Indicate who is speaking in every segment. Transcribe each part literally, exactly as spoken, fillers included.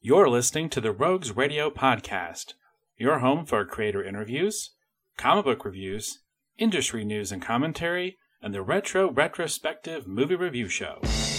Speaker 1: You're listening to the Rogues Radio Podcast, your home for creator interviews, comic book reviews, industry news and commentary, and the Retro Retrospective Movie Review Show.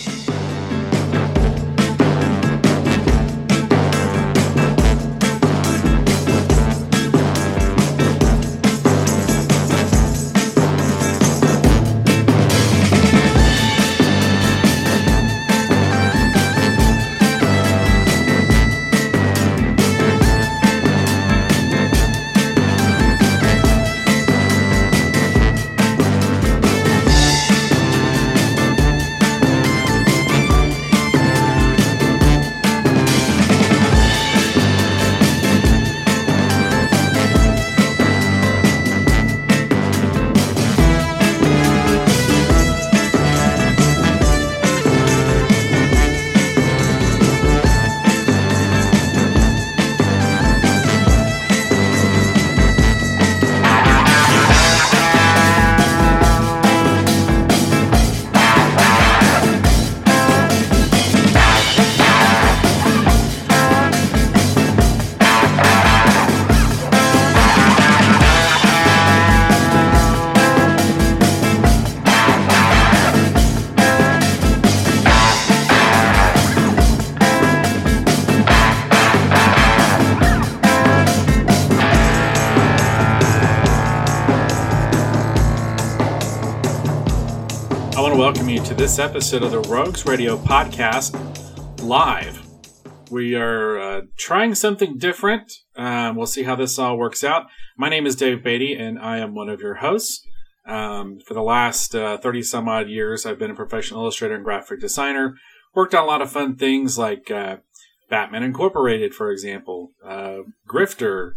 Speaker 1: Welcome you to this episode of the Rogues Radio Podcast live. We are uh, trying something different. Um, we'll see how this all works out. My name is Dave Beatty, and I am one of your hosts. Um, for the last uh, thirty some odd years, I've been a professional illustrator and graphic designer. Worked on a lot of fun things like uh, Batman Incorporated, for example, uh, Grifter,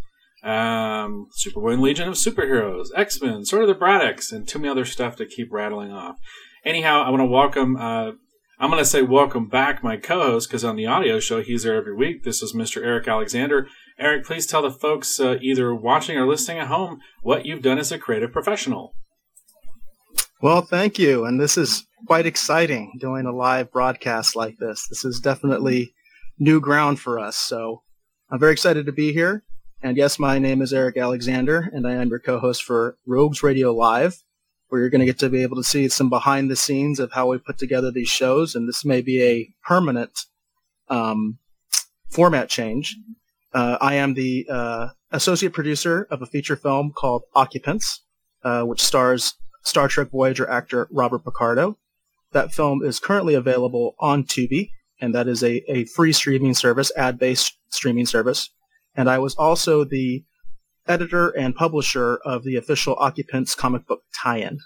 Speaker 1: um, Superboy and Legion of Superheroes, X-Men, Sword of the Braddocks, and too many other stuff to keep rattling off. Anyhow, I want to welcome, uh, I'm going to say welcome back my co-host, because on the audio show, he's there every week. This is Mister Eric Alexander. Eric, please tell the folks uh, either watching or listening at home what you've done as a creative professional.
Speaker 2: Well, thank you. And this is quite exciting, doing a live broadcast like this. This is definitely new ground for us. So I'm very excited to be here. And yes, my name is Eric Alexander, and I am your co-host for Rogues Radio Live, where you're going to get to be able to see some behind the scenes of how we put together these shows. And this may be a permanent um, format change. Uh, I am the uh, associate producer of a feature film called Occupants, uh, which stars Star Trek Voyager actor Robert Picardo. That film is currently available on Tubi, and that is a, a free streaming service, ad-based streaming service. And I was also the editor and publisher of the official Occupants comic book tie-in.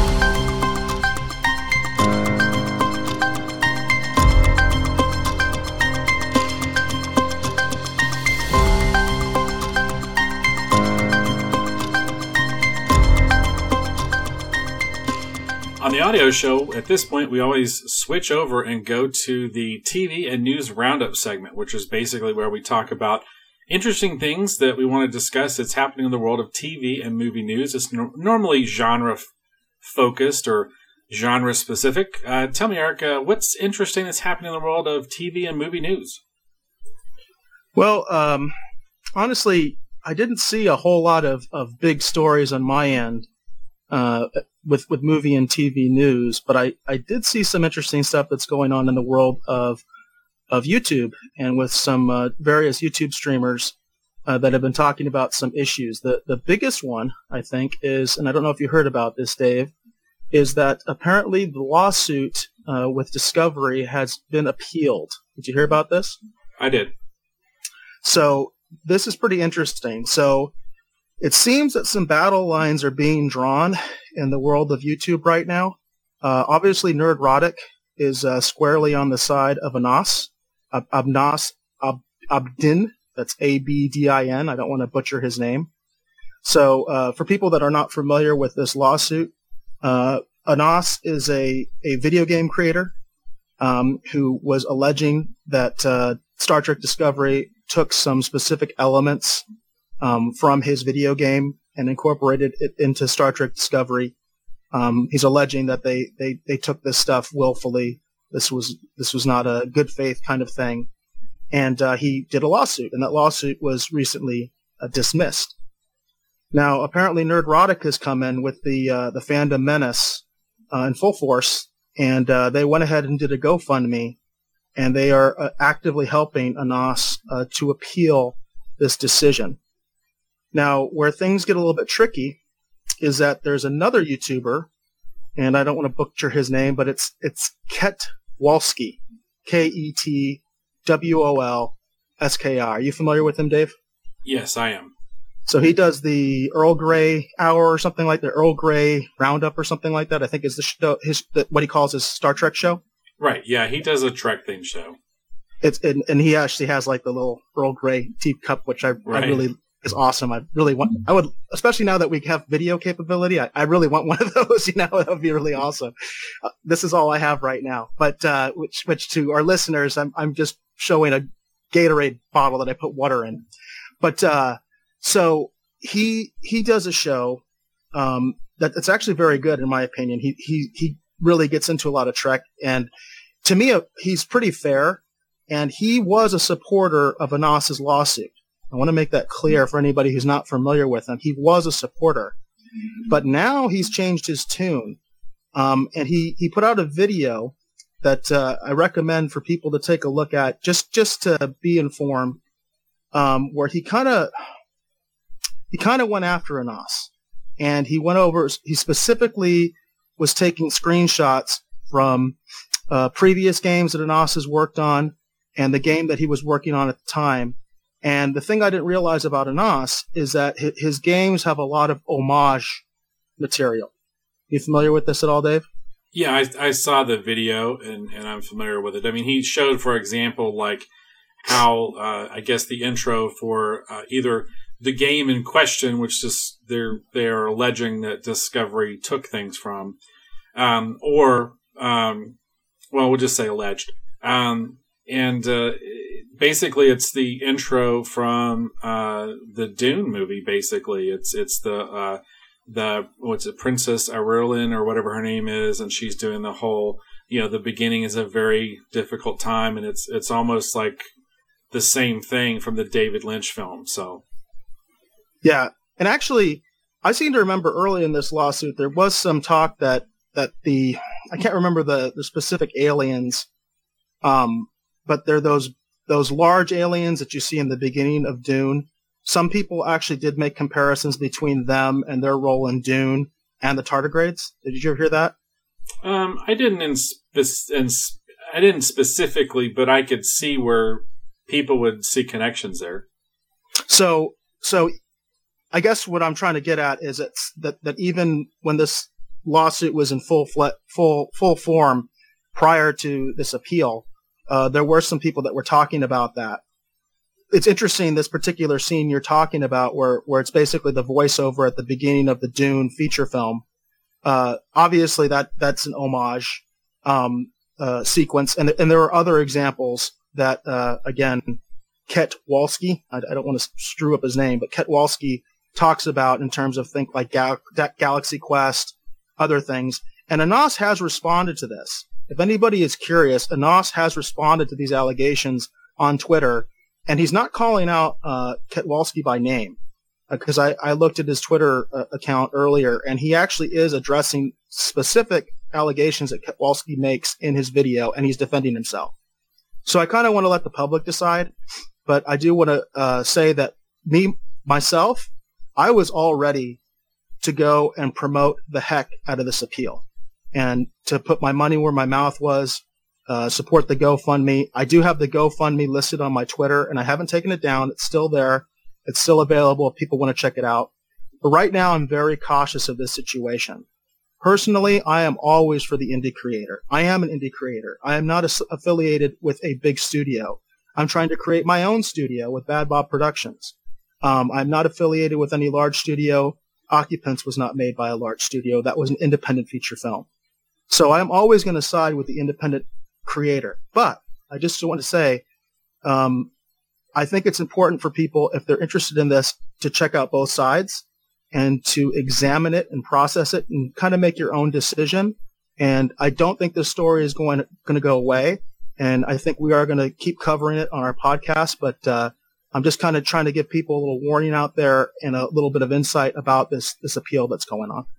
Speaker 1: On the audio show, at this point, we always switch over and go to the T V and news roundup segment, which is basically where we talk about interesting things that we want to discuss that's happening in the world of T V and movie news. It's no- normally genre-focused or genre-specific. Uh, tell me, Eric, uh, what's interesting that's happening in the world of T V and movie news?
Speaker 2: Well, um, honestly, I didn't see a whole lot of, of big stories on my end uh, with, with movie and T V news, but I, I did see some interesting stuff that's going on in the world of of YouTube, and with some uh, various YouTube streamers uh, that have been talking about some issues. The the biggest one, I think, is, and I don't know if you heard about this, Dave, is that apparently the lawsuit uh, with Discovery has been appealed. Did you hear about this?
Speaker 1: I did.
Speaker 2: So this is pretty interesting. So it seems that some battle lines are being drawn in the world of YouTube right now. Uh, obviously, Nerdrotic is uh, squarely on the side of Anas. Ab- Abnas Ab- Abdin, that's A B D I N. I don't want to butcher his name. So uh, for people that are not familiar with this lawsuit, uh, Anas is a, a video game creator um, who was alleging that uh, Star Trek Discovery took some specific elements um, from his video game and incorporated it into Star Trek Discovery. Um, he's alleging that they, they, they took this stuff willfully. This was this was not a good faith kind of thing. and uh, he did a lawsuit, and that lawsuit was recently uh, dismissed. Now, apparently, Nerdrotic has come in with the uh, the fandom menace uh, in full force, and uh, they went ahead and did a GoFundMe, and they are uh, actively helping Anas uh, to appeal this decision. Now, where things get a little bit tricky is that there's another YouTuber, and I don't want to butcher his name, but it's it's Ketwolski, K E T W O L S K I. Are you familiar with him, Dave?
Speaker 1: Yes, I am.
Speaker 2: So he does the Earl Grey Hour or something like the Earl Grey Roundup or something like that. I think is the show, his the, what he calls his Star Trek show.
Speaker 1: Right. Yeah, he does a Trek themed show.
Speaker 2: It's and, and he actually has like the little Earl Grey teacup, which I, right. I really is awesome. I really want. I would, especially now that we have video capability. I, I really want one of those. You know, that would be really awesome. Uh, this is all I have right now. But uh, which which to our listeners, I'm I'm just showing a Gatorade bottle that I put water in. But uh, so he he does a show um, that it's actually very good in my opinion. He he he really gets into a lot of Trek, and to me, uh, he's pretty fair. And he was a supporter of Anas's lawsuit. I want to make that clear for anybody who's not familiar with him. He was a supporter, but now he's changed his tune, um, and he he put out a video that uh, I recommend for people to take a look at, just just to be informed, um, where he kind of he kind of went after Anas, and he went over. He specifically was taking screenshots from uh, previous games that Anas has worked on, and the game that he was working on at the time. And the thing I didn't realize about Anas is that his games have a lot of homage material. You familiar with this at all, Dave?
Speaker 1: Yeah, I, I saw the video, and, and I'm familiar with it. I mean, he showed, for example, like how, uh, I guess, the intro for uh, either the game in question, which just they're, they're alleging that Discovery took things from, um, or, um, well, we'll just say alleged. Um, and uh, basically, it's the intro from uh, the Dune movie. Basically, it's it's the uh, the what's it, Princess Irulan or whatever her name is, and she's doing the whole. You know, the beginning is a very difficult time, and it's it's almost like the same thing from the David Lynch film. So,
Speaker 2: yeah, and actually, I seem to remember early in this lawsuit there was some talk that that the I can't remember the the specific aliens, um, but they're those. Those large aliens that you see in the beginning of Dune, some people actually did make comparisons between them and their role in Dune and the tardigrades. Did you ever hear that?
Speaker 1: Um, I didn't in spe- in sp- I didn't specifically, but I could see where people would see connections there.
Speaker 2: So, so I guess what I'm trying to get at is it's that, that even when this lawsuit was in full fle- full full form prior to this appeal, Uh, there were some people that were talking about that. It's interesting, this particular scene you're talking about where, where it's basically the voiceover at the beginning of the Dune feature film. Uh, obviously that, that's an homage, um, uh, sequence. And, and there are other examples that, uh, again, Ketwolski, I, I don't want to screw up his name, but Ketwolski talks about in terms of think like Gal- Galaxy Quest, other things. And Anas has responded to this. If anybody is curious, Anas has responded to these allegations on Twitter, and he's not calling out uh, Ketwolski by name, because uh, I, I looked at his Twitter uh, account earlier, and he actually is addressing specific allegations that Ketwolski makes in his video, and he's defending himself. So I kind of want to let the public decide, but I do want to uh, say that me, myself, I was all ready to go and promote the heck out of this appeal. And to put my money where my mouth was, uh, support the GoFundMe. I do have the GoFundMe listed on my Twitter, and I haven't taken it down. It's still there. It's still available if people want to check it out. But right now, I'm very cautious of this situation. Personally, I am always for the indie creator. I am an indie creator. I am not as- affiliated with a big studio. I'm trying to create my own studio with Bad Bob Productions. Um, I'm not affiliated with any large studio. Occupants was not made by a large studio. That was an independent feature film. So I'm always going to side with the independent creator. But I just want to say, um, I think it's important for people, if they're interested in this, to check out both sides and to examine it and process it and kind of make your own decision. And I don't think this story is going to, going to go away. and I think we are going to keep covering it on our podcast, but uh, I'm just kind of trying to give people a little warning out there and a little bit of insight about this this appeal that's going on.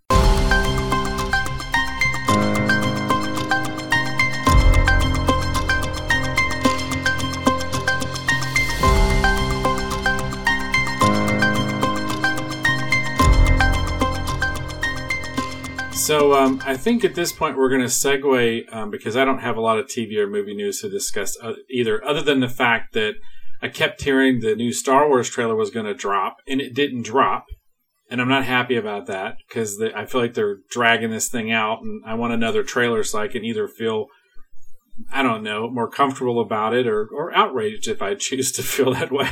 Speaker 1: So um, I think at this point we're going to segue, um, because I don't have a lot of T V or movie news to discuss uh, either, other than the fact that I kept hearing the new Star Wars trailer was going to drop, and it didn't drop. And I'm not happy about that, because I feel like they're dragging this thing out, and I want another trailer so I can either feel, I don't know, more comfortable about it or, or outraged if I choose to feel that way.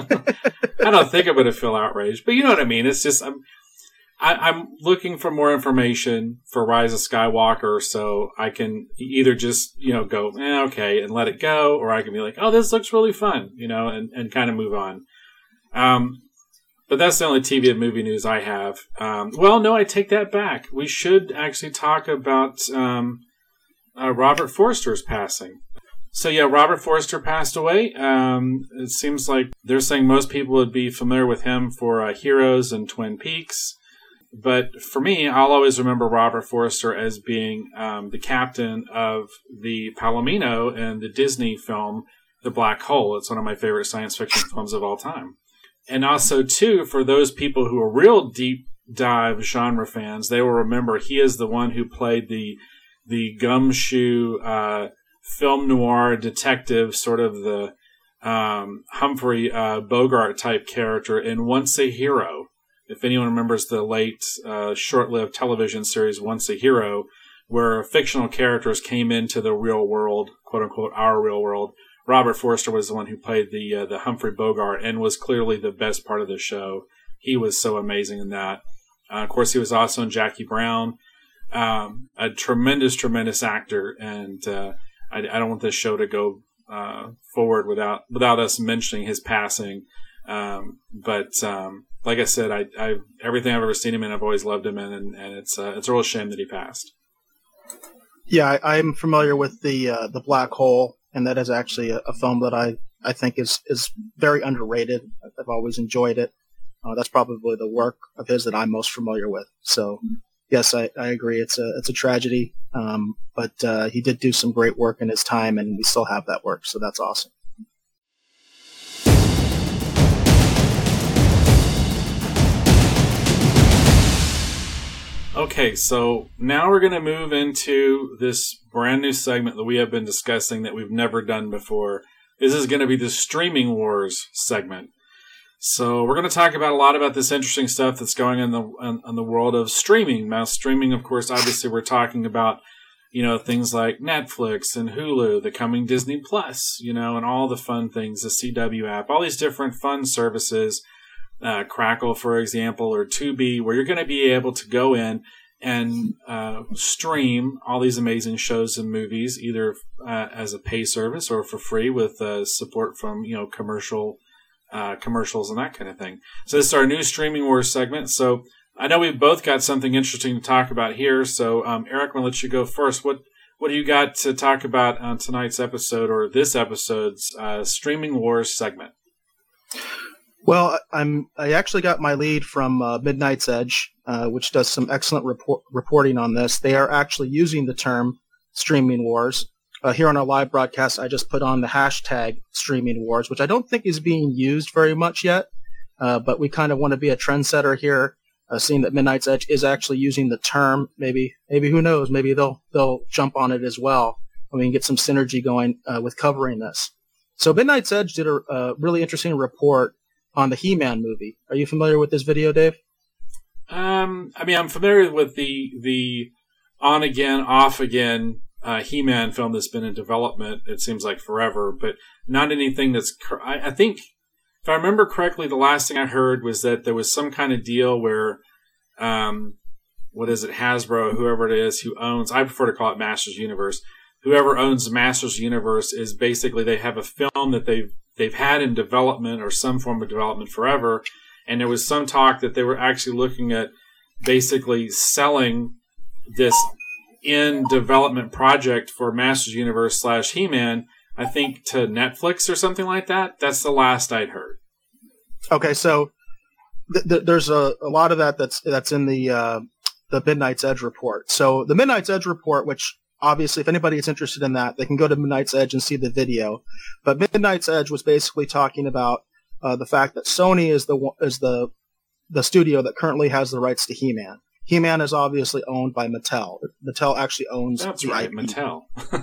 Speaker 1: I don't think I'm going to feel outraged, but you know what I mean? It's just... I'm, I, I'm looking for more information for Rise of Skywalker, so I can either just, you know, go, eh, okay, and let it go, or I can be like, oh, this looks really fun, you know, and, and kind of move on. Um, but that's the only T V and movie news I have. Um, well, no, I take that back. We should actually talk about um, uh, Robert Forster's passing. So, yeah, Robert Forster passed away. Um, it seems like they're saying most people would be familiar with him for uh, Heroes and Twin Peaks. But for me, I'll always remember Robert Forster as being um, the captain of the Palomino in the Disney film The Black Hole. It's one of my favorite science fiction films of all time. And also, too, for those people who are real deep dive genre fans, they will remember he is the one who played the the gumshoe uh, film noir detective, sort of the um, Humphrey uh, Bogart type character in Once a Hero. If anyone remembers the late, uh, short-lived television series Once a Hero, where fictional characters came into the real world, quote-unquote, our real world, Robert Forster was the one who played the uh, the Humphrey Bogart and was clearly the best part of the show. He was so amazing in that. Uh, of course, he was also in Jackie Brown, um, a tremendous, tremendous actor, and uh, I, I don't want this show to go uh, forward without without us mentioning his passing. Um, but um, like I said, I, I everything I've ever seen him in, I've always loved him in, and, and it's uh, it's a real shame that he passed.
Speaker 2: Yeah, I, I'm familiar with the uh, the Black Hole, and that is actually a, a film that I, I think is, is very underrated. I've always enjoyed it. Uh, that's probably the work of his that I'm most familiar with. So, yes, I, I agree. It's a it's a tragedy, um, but uh, he did do some great work in his time, and we still have that work. So that's awesome.
Speaker 1: Okay, so now we're going to move into this brand new segment that we have been discussing that we've never done before. This is going to be the Streaming Wars segment. So we're going to talk about a lot about this interesting stuff that's going on in the in, in the world of streaming. Now, streaming, of course, obviously we're talking about, you know, things like Netflix and Hulu, the coming Disney Plus, you know, and all the fun things, the C W app, all these different fun services. Uh, Crackle, for example, or Tubi, where you're going to be able to go in and uh, stream all these amazing shows and movies, either uh, as a pay service or for free with uh, support from, you know, commercial uh, commercials and that kind of thing. So this is our new Streaming Wars segment. So I know we've both got something interesting to talk about here. So um, Eric, I'm going to let you go first. What what do you got to talk about on tonight's episode, or this episode's uh, Streaming Wars segment?
Speaker 2: Well, I'm I actually got my lead from uh, Midnight's Edge, uh, which does some excellent report, reporting on this. They are actually using the term Streaming Wars. Uh, here on our live broadcast, I just put on the hashtag Streaming Wars, which I don't think is being used very much yet, uh, but we kind of want to be a trendsetter here, uh, seeing that Midnight's Edge is actually using the term. Maybe, maybe who knows? Maybe they'll they'll jump on it as well, and we can get some synergy going uh, with covering this. So Midnight's Edge did a, a really interesting report on the He-Man movie. Are you familiar with this video, Dave?
Speaker 1: Um, I mean, I'm familiar with the the on again, off again uh, He-Man film that's been in development. It seems like forever, but not anything that's. I, I think, if I remember correctly, the last thing I heard was that there was some kind of deal where, um, what is it, Hasbro, whoever it is who owns. I prefer to call it Masters Universe. Whoever owns Masters Universe is basically they have a film that they've they've had in development or some form of development forever, and there was some talk that they were actually looking at basically selling this in development project for Masters Universe slash He-Man, I think to Netflix or something like that. That's the last I'd heard.
Speaker 2: Okay, so th- th- there's a, a lot of that that's that's in the uh, the Midnight's Edge report. So the Midnight's Edge report, which obviously if anybody is interested in that, they can go to Midnight's Edge and see the video. But Midnight's Edge was basically talking about uh, the fact that Sony is the is the the studio that currently has the rights to He-Man. He-Man is obviously owned by Mattel. Mattel actually owns
Speaker 1: That's
Speaker 2: the
Speaker 1: right,
Speaker 2: I P.
Speaker 1: Mattel.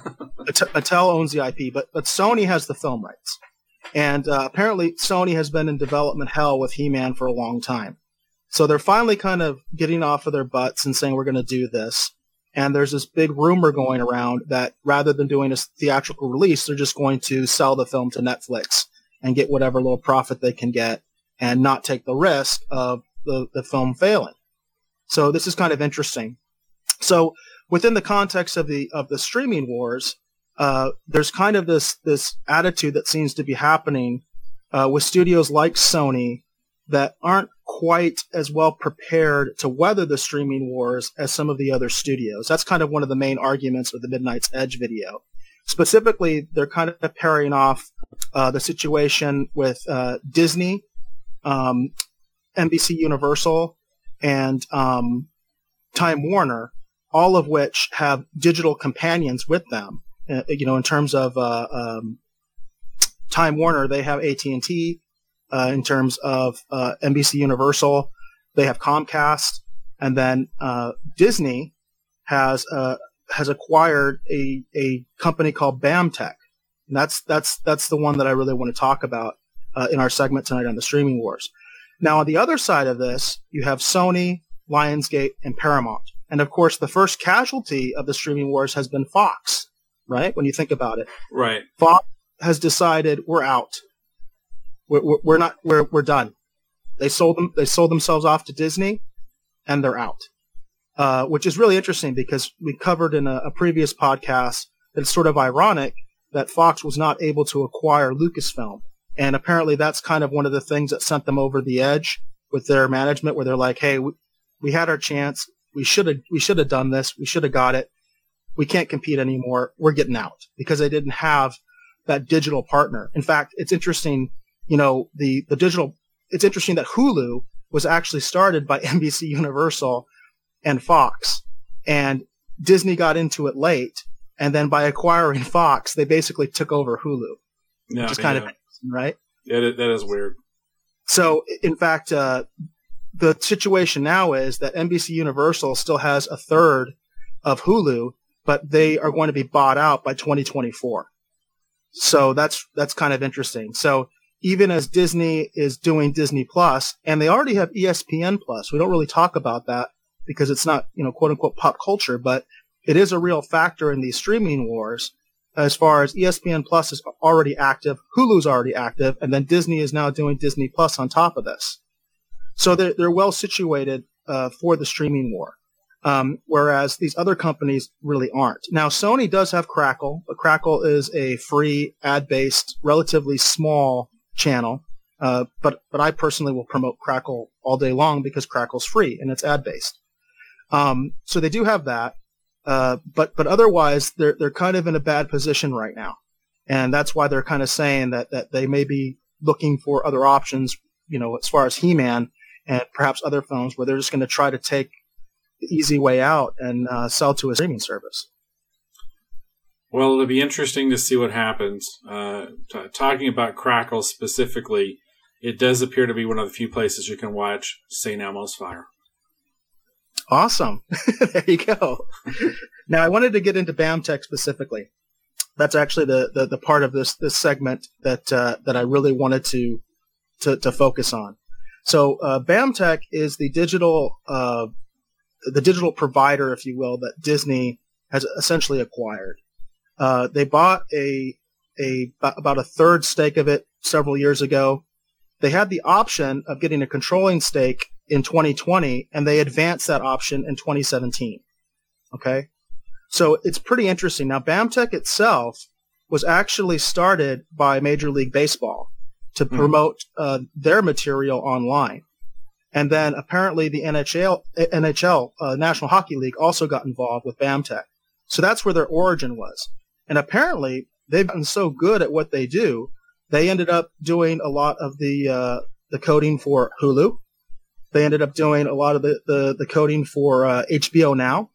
Speaker 2: Mattel owns the I P, but, but Sony has the film rights. And uh, apparently Sony has been in development hell with He-Man for a long time. So they're finally kind of getting off of their butts and saying we're going to do this. And there's this big rumor going around that rather than doing a theatrical release, they're just going to sell the film to Netflix and get whatever little profit they can get and not take the risk of the, the film failing. So this is kind of interesting. So within the context of the of the streaming wars, uh, there's kind of this this attitude that seems to be happening uh, with studios like Sony that aren't quite as well prepared to weather the streaming wars as some of the other studios. That's kind of one of the main arguments of the Midnight's Edge video. Specifically, they're kind of parrying off uh, the situation with uh, Disney, um, N B C Universal, and um, Time Warner, all of which have digital companions with them. Uh, you know, in terms of uh, um, Time Warner, they have A T and T. Uh, in terms of uh, N B C Universal, they have Comcast, and then uh, Disney has uh, has acquired a a company called BAMTech, and that's that's that's the one that I really want to talk about uh, in our segment tonight on the streaming wars. Now, on the other side of this, you have Sony, Lionsgate, and Paramount. And, of course, the first casualty of the streaming wars has been Fox, right, when you think about it.
Speaker 1: Right.
Speaker 2: Fox has decided we're out. We're, we're not. We're we're done. They sold them. They sold themselves off to Disney, and they're out. Uh, which is really interesting because we covered in a, a previous podcast that it's sort of ironic that Fox was not able to acquire Lucasfilm. And apparently that's kind of one of the things that sent them over the edge with their management, where they're like, hey, we, we had our chance. We should have we should have done this. We should have got it. We can't compete anymore. We're getting out, because they didn't have that digital partner. In fact, it's interesting, you know, the, the digital, it's interesting that Hulu was actually started by N B C Universal and Fox, and Disney got into it late. And then by acquiring Fox, they basically took over Hulu,
Speaker 1: No,
Speaker 2: which is kind
Speaker 1: yeah.
Speaker 2: of right?
Speaker 1: Yeah, that, that is weird.
Speaker 2: So, in fact, uh, the situation now is that N B C Universal still has a third of Hulu, but they are going to be bought out by twenty twenty-four. So that's that's kind of interesting. So even as Disney is doing Disney Plus, and they already have E S P N Plus, we don't really talk about that because it's not, you know, quote unquote pop culture, but it is a real factor in these streaming wars. As far as E S P N Plus is already active, Hulu's already active, and then Disney is now doing Disney Plus on top of this. So they're, they're well situated uh, for the streaming war, um, whereas these other companies really aren't. Now, Sony does have Crackle, but Crackle is a free, ad-based, relatively small channel, uh, but, but I personally will promote Crackle all day long because Crackle's free and it's ad-based. Um, so they do have that. Uh, but, but otherwise, they're, they're kind of in a bad position right now. And that's why they're kind of saying that, that they may be looking for other options, you know, as far as He-Man and perhaps other films where they're just going to try to take the easy way out and uh, sell to a streaming service.
Speaker 1: Well, it'll be interesting to see what happens. Uh, t- talking about Crackle specifically, it does appear to be one of the few places you can watch Saint Elmo's Fire.
Speaker 2: Awesome. There you go. Now, I wanted to get into BAMTech specifically. That's actually the, the, the part of this, this segment that uh, that I really wanted to to, to focus on. So uh, BAMTech is the digital uh, the digital provider, if you will, that Disney has essentially acquired. Uh, they bought a a about a third stake of it several years ago. They had the option of getting a controlling stake in twenty twenty, and they advanced that option in twenty seventeen. Okay? So it's pretty interesting. Now, BAMTech itself was actually started by Major League Baseball to mm-hmm. promote uh, their material online. And then apparently the N H L, N H L uh, National Hockey League, also got involved with BAMTech. So that's where their origin was. And apparently they've gotten so good at what they do, they ended up doing a lot of the uh, the coding for Hulu. They ended up doing a lot of the, the, the coding for uh, H B O Now.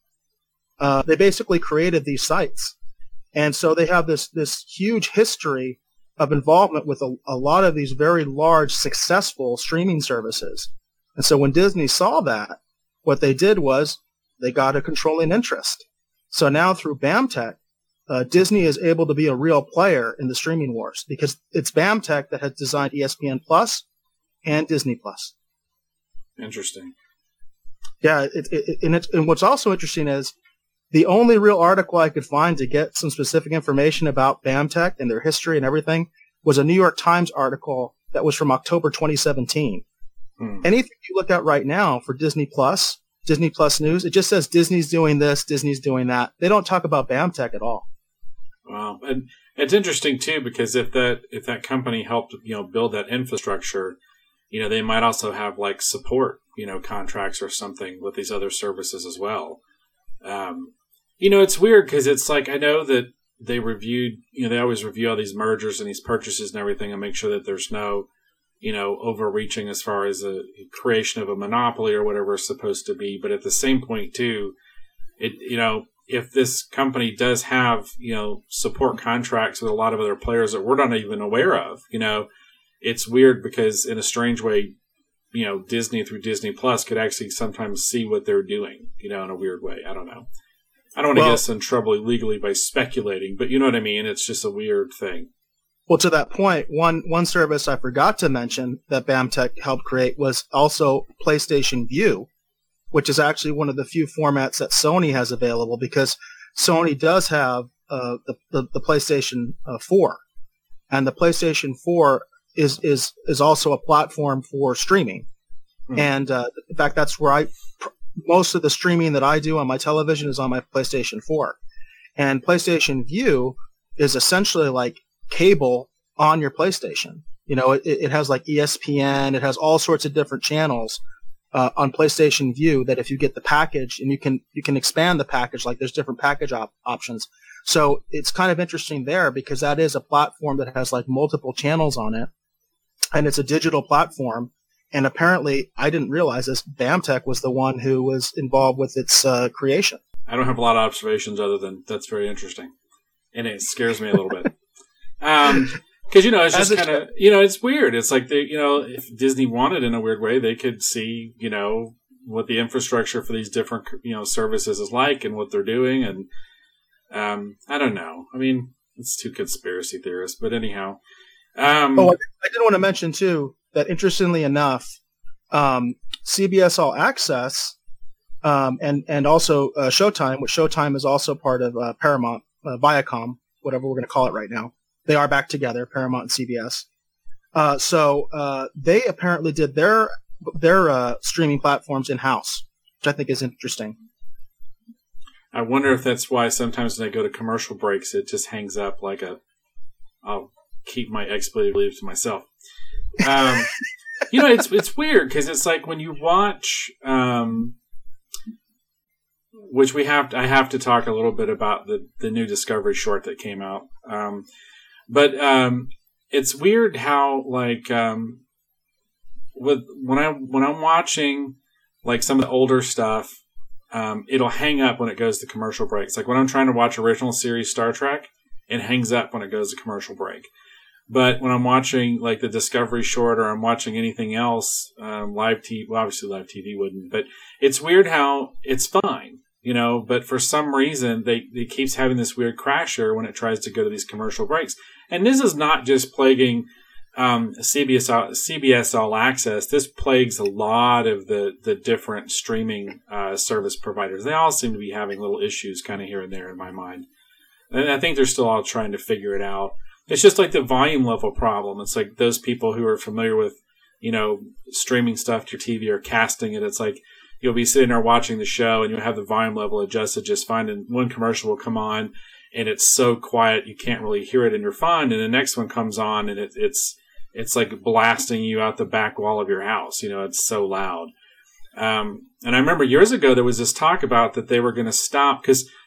Speaker 2: Uh, they basically created these sites. And so they have this, this huge history of involvement with a, a lot of these very large, successful streaming services. And so when Disney saw that, what they did was they got a controlling interest. So now through BAMTech, uh, Disney is able to be a real player in the streaming wars because it's BAMTech that has designed E S P N Plus and Disney Plus.
Speaker 1: Interesting.
Speaker 2: Yeah, it, it, and, it's, and what's also interesting is the only real article I could find to get some specific information about BAMTech and their history and everything was a New York Times article that was from October twenty seventeen. Hmm. Anything you look at right now for Disney Plus, Disney Plus News, it just says Disney's doing this, Disney's doing that. They don't talk about BAMTech at all.
Speaker 1: Wow, and it's interesting too because if that if that company helped you know build that infrastructure, you know they might also have like support you know contracts or something with these other services as well. Um, you know, it's weird because it's like I know that they reviewed, you know, they always review all these mergers and these purchases and everything and make sure that there's no, you know, overreaching as far as a creation of a monopoly or whatever it's supposed to be. But at the same point, too, it, you know, if this company does have, you know, support contracts with a lot of other players that we're not even aware of, you know, it's weird because in a strange way, you know, Disney through Disney Plus could actually sometimes see what they're doing, you know, in a weird way. I don't know. I don't want to well, get us in trouble legally by speculating, but you know what I mean? It's just a weird thing.
Speaker 2: Well, to that point, one one service I forgot to mention that BAMTech helped create was also PlayStation Vue, which is actually one of the few formats that Sony has available because Sony does have uh, the, the, the PlayStation uh, four. And the PlayStation four is, is, is also a platform for streaming. Hmm. And uh, in fact, that's where I... Pr- most of the streaming that I do on my television is on my PlayStation four. And PlayStation Vue is essentially like cable on your PlayStation. You know, it, it has like E S P N. It has all sorts of different channels uh, on PlayStation Vue that if you get the package, and you can you can expand the package, like there's different package op- options. So it's kind of interesting there because that is a platform that has like multiple channels on it. And it's a digital platform. And apparently, I didn't realize this, BAMTech was the one who was involved with its uh, creation.
Speaker 1: I don't have a lot of observations other than that's very interesting. And it scares me a little bit. Um, because, you know, it's just kind of, you know, it's weird. It's like, they, you know, if Disney wanted in a weird way, they could see, you know, what the infrastructure for these different, you know, services is like and what they're doing. And um, I don't know. I mean, it's too conspiracy theorists. But anyhow. Um,
Speaker 2: oh, I, I did want to mention, too, that interestingly enough, um, C B S All Access um, and and also uh, Showtime, which Showtime is also part of uh, Paramount, uh, Viacom, whatever we're going to call it right now. They are back together, Paramount and C B S. Uh, so uh, they apparently did their their uh, streaming platforms in house, which I think is interesting.
Speaker 1: I wonder if that's why sometimes when I go to commercial breaks, it just hangs up like a. I'll keep my expletive to myself. Um, you know, it's it's weird because it's like when you watch, um, which we have, to, I have to talk a little bit about the, the new Discovery short that came out. Um, but um, it's weird how like um, with when I when I'm watching like some of the older stuff, um, it'll hang up when it goes to commercial breaks. Like when I'm trying to watch original series Star Trek, it hangs up when it goes to commercial break. But when I'm watching like the Discovery short or I'm watching anything else, um, live T V, well, obviously live T V wouldn't, but it's weird how it's fine, you know, but for some reason they, it keeps having this weird crasher when it tries to go to these commercial breaks. And this is not just plaguing, um, C B S, C B S All Access. This plagues a lot of the, the different streaming, uh, service providers. They all seem to be having little issues kind of here and there in my mind. And I think they're still all trying to figure it out. It's just like the volume level problem. It's like those people who are familiar with, you know, streaming stuff to your T V or casting it. It's like you'll be sitting there watching the show and you'll have the volume level adjusted just fine. And one commercial will come on and it's so quiet you can't really hear it and you're fine. And the next one comes on and it, it's it's like blasting you out the back wall of your house. You know, it's so loud. Um, and I remember years ago there was this talk about that they were going to stop because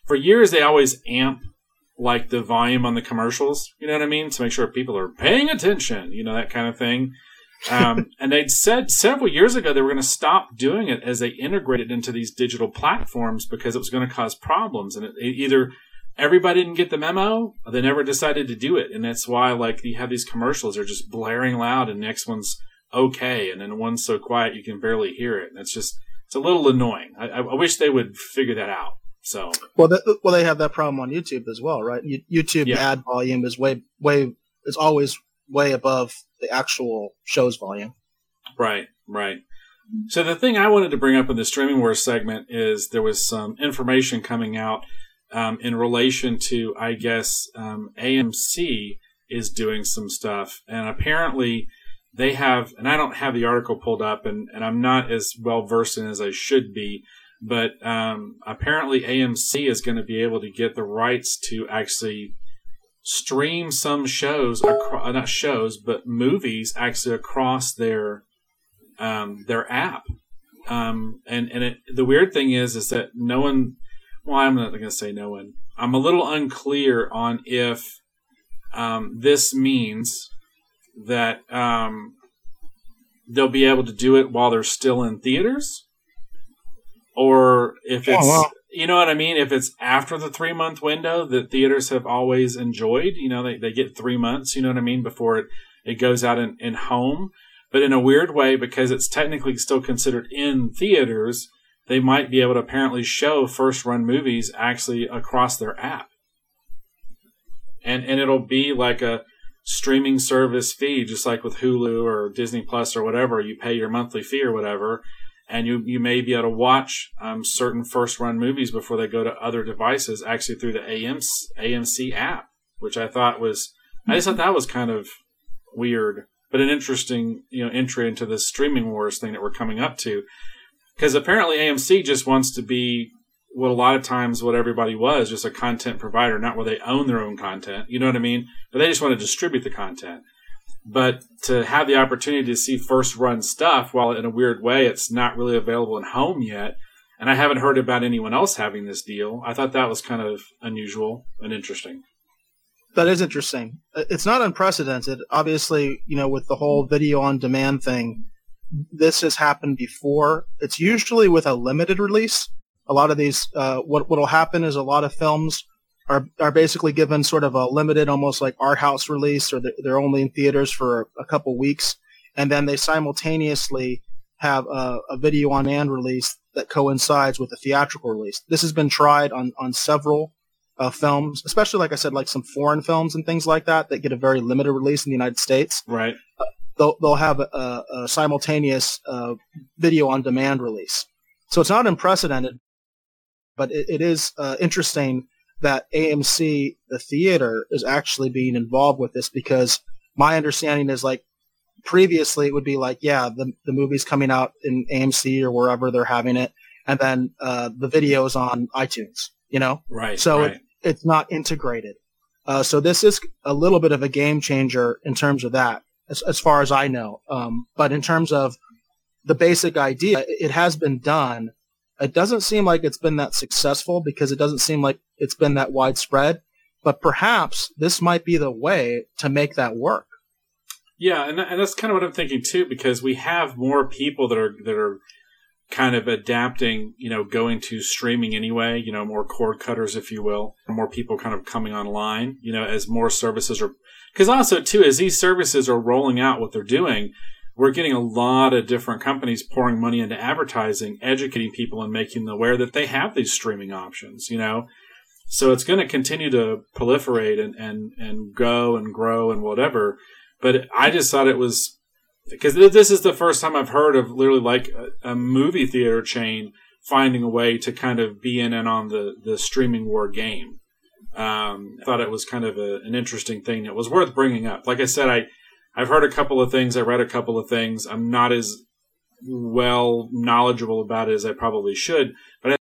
Speaker 1: for years they always amp like the volume on the commercials, you know what I mean? To make sure people are paying attention, you know, that kind of thing. Um, and they'd said several years ago they were going to stop doing it as they integrated into these digital platforms because it was going to cause problems. And it, it either everybody didn't get the memo or they never decided to do it. And that's why, like, you have these commercials, they're just blaring loud and the next one's okay. And then one's so quiet you can barely hear it. And it's just, it's a little annoying. I, I wish they would figure that out. So
Speaker 2: well, the, well, they have that problem on YouTube as well, right? YouTube
Speaker 1: yeah.
Speaker 2: ad volume is way, way, is always way above the actual show's volume.
Speaker 1: Right, right. So the thing I wanted to bring up in the Streaming Wars segment is there was some information coming out um, in relation to, I guess, um, A M C is doing some stuff, and apparently they have, and I don't have the article pulled up, and, and I'm not as well versed in as I should be. But um, apparently A M C is going to be able to get the rights to actually stream some shows, acro- not shows, but movies actually across their um, their app. Um, and and it, the weird thing is, is that no one, well, I'm not going to say no one. I'm a little unclear on if um, this means that um, they'll be able to do it while they're still in theaters. Or if it's, oh, wow. you know what I mean? If it's after the three month window that theaters have always enjoyed, you know, they, they get three months, you know what I mean, before it, it goes out in, in home. But in a weird way, because it's technically still considered in theaters, they might be able to apparently show first run movies actually across their app. And, and it'll be like a streaming service fee, just like with Hulu or Disney Plus or whatever. You pay your monthly fee or whatever. And you, you may be able to watch um, certain first-run movies before they go to other devices, actually through the A M C app, which I thought was, I just thought that was kind of weird, but an interesting, you know, entry into this streaming wars thing that we're coming up to. Because apparently A M C just wants to be what a lot of times what everybody was, just a content provider, not where they own their own content. You know what I mean? But they just want to distribute the content. But to have the opportunity to see first run stuff, while in a weird way it's not really available in home yet, and I haven't heard about anyone else having this deal, I thought that was kind of unusual and interesting.
Speaker 2: That is interesting. It's not unprecedented. Obviously, you know, with the whole video on demand thing, this has happened before. It's usually with a limited release. A lot of these, uh, what what'll happen is a lot of films are are basically given sort of a limited, almost like art house release, or they're only in theaters for a couple weeks, and then they simultaneously have a, a video on demand release that coincides with a theatrical release. This has been tried on on several uh, films, especially, like I said, like some foreign films and things like that that get a very limited release in the United States.
Speaker 1: Right.
Speaker 2: Uh, they'll they'll have a, a simultaneous uh, video on demand release. So it's not unprecedented, but it, it is uh, interesting that A M C, the theater, is actually being involved with this, because my understanding is, like, previously it would be like, yeah, the the movie's coming out in A M C or wherever they're having it, and then uh, the video's on iTunes, you know?
Speaker 1: Right.
Speaker 2: So
Speaker 1: right.
Speaker 2: It, it's not integrated. Uh, so this is a little bit of a game changer in terms of that, as, as far as I know. Um, but in terms of the basic idea, it has been done. It doesn't seem like it's been that successful, because it doesn't seem like it's been that widespread. But perhaps this might be the way to make that work.
Speaker 1: Yeah, and and that's kind of what I'm thinking too, because we have more people that are that are kind of adapting, you know, going to streaming anyway. You know, more cord cutters, if you will. More people kind of coming online. You know, as more services are, because also too, as these services are rolling out what they're doing, we're getting a lot of different companies pouring money into advertising, educating people and making them aware that they have these streaming options, you know. So it's going to continue to proliferate and, and, and go and grow and whatever. But I just thought it was, because this is the first time I've heard of literally like a, a movie theater chain finding a way to kind of be in and on the, the streaming war game. Um, I thought it was kind of a, an interesting thing that was worth bringing up. Like I said, I, I've heard a couple of things. I read a couple of things. I'm not as well knowledgeable about it as I probably should, but I,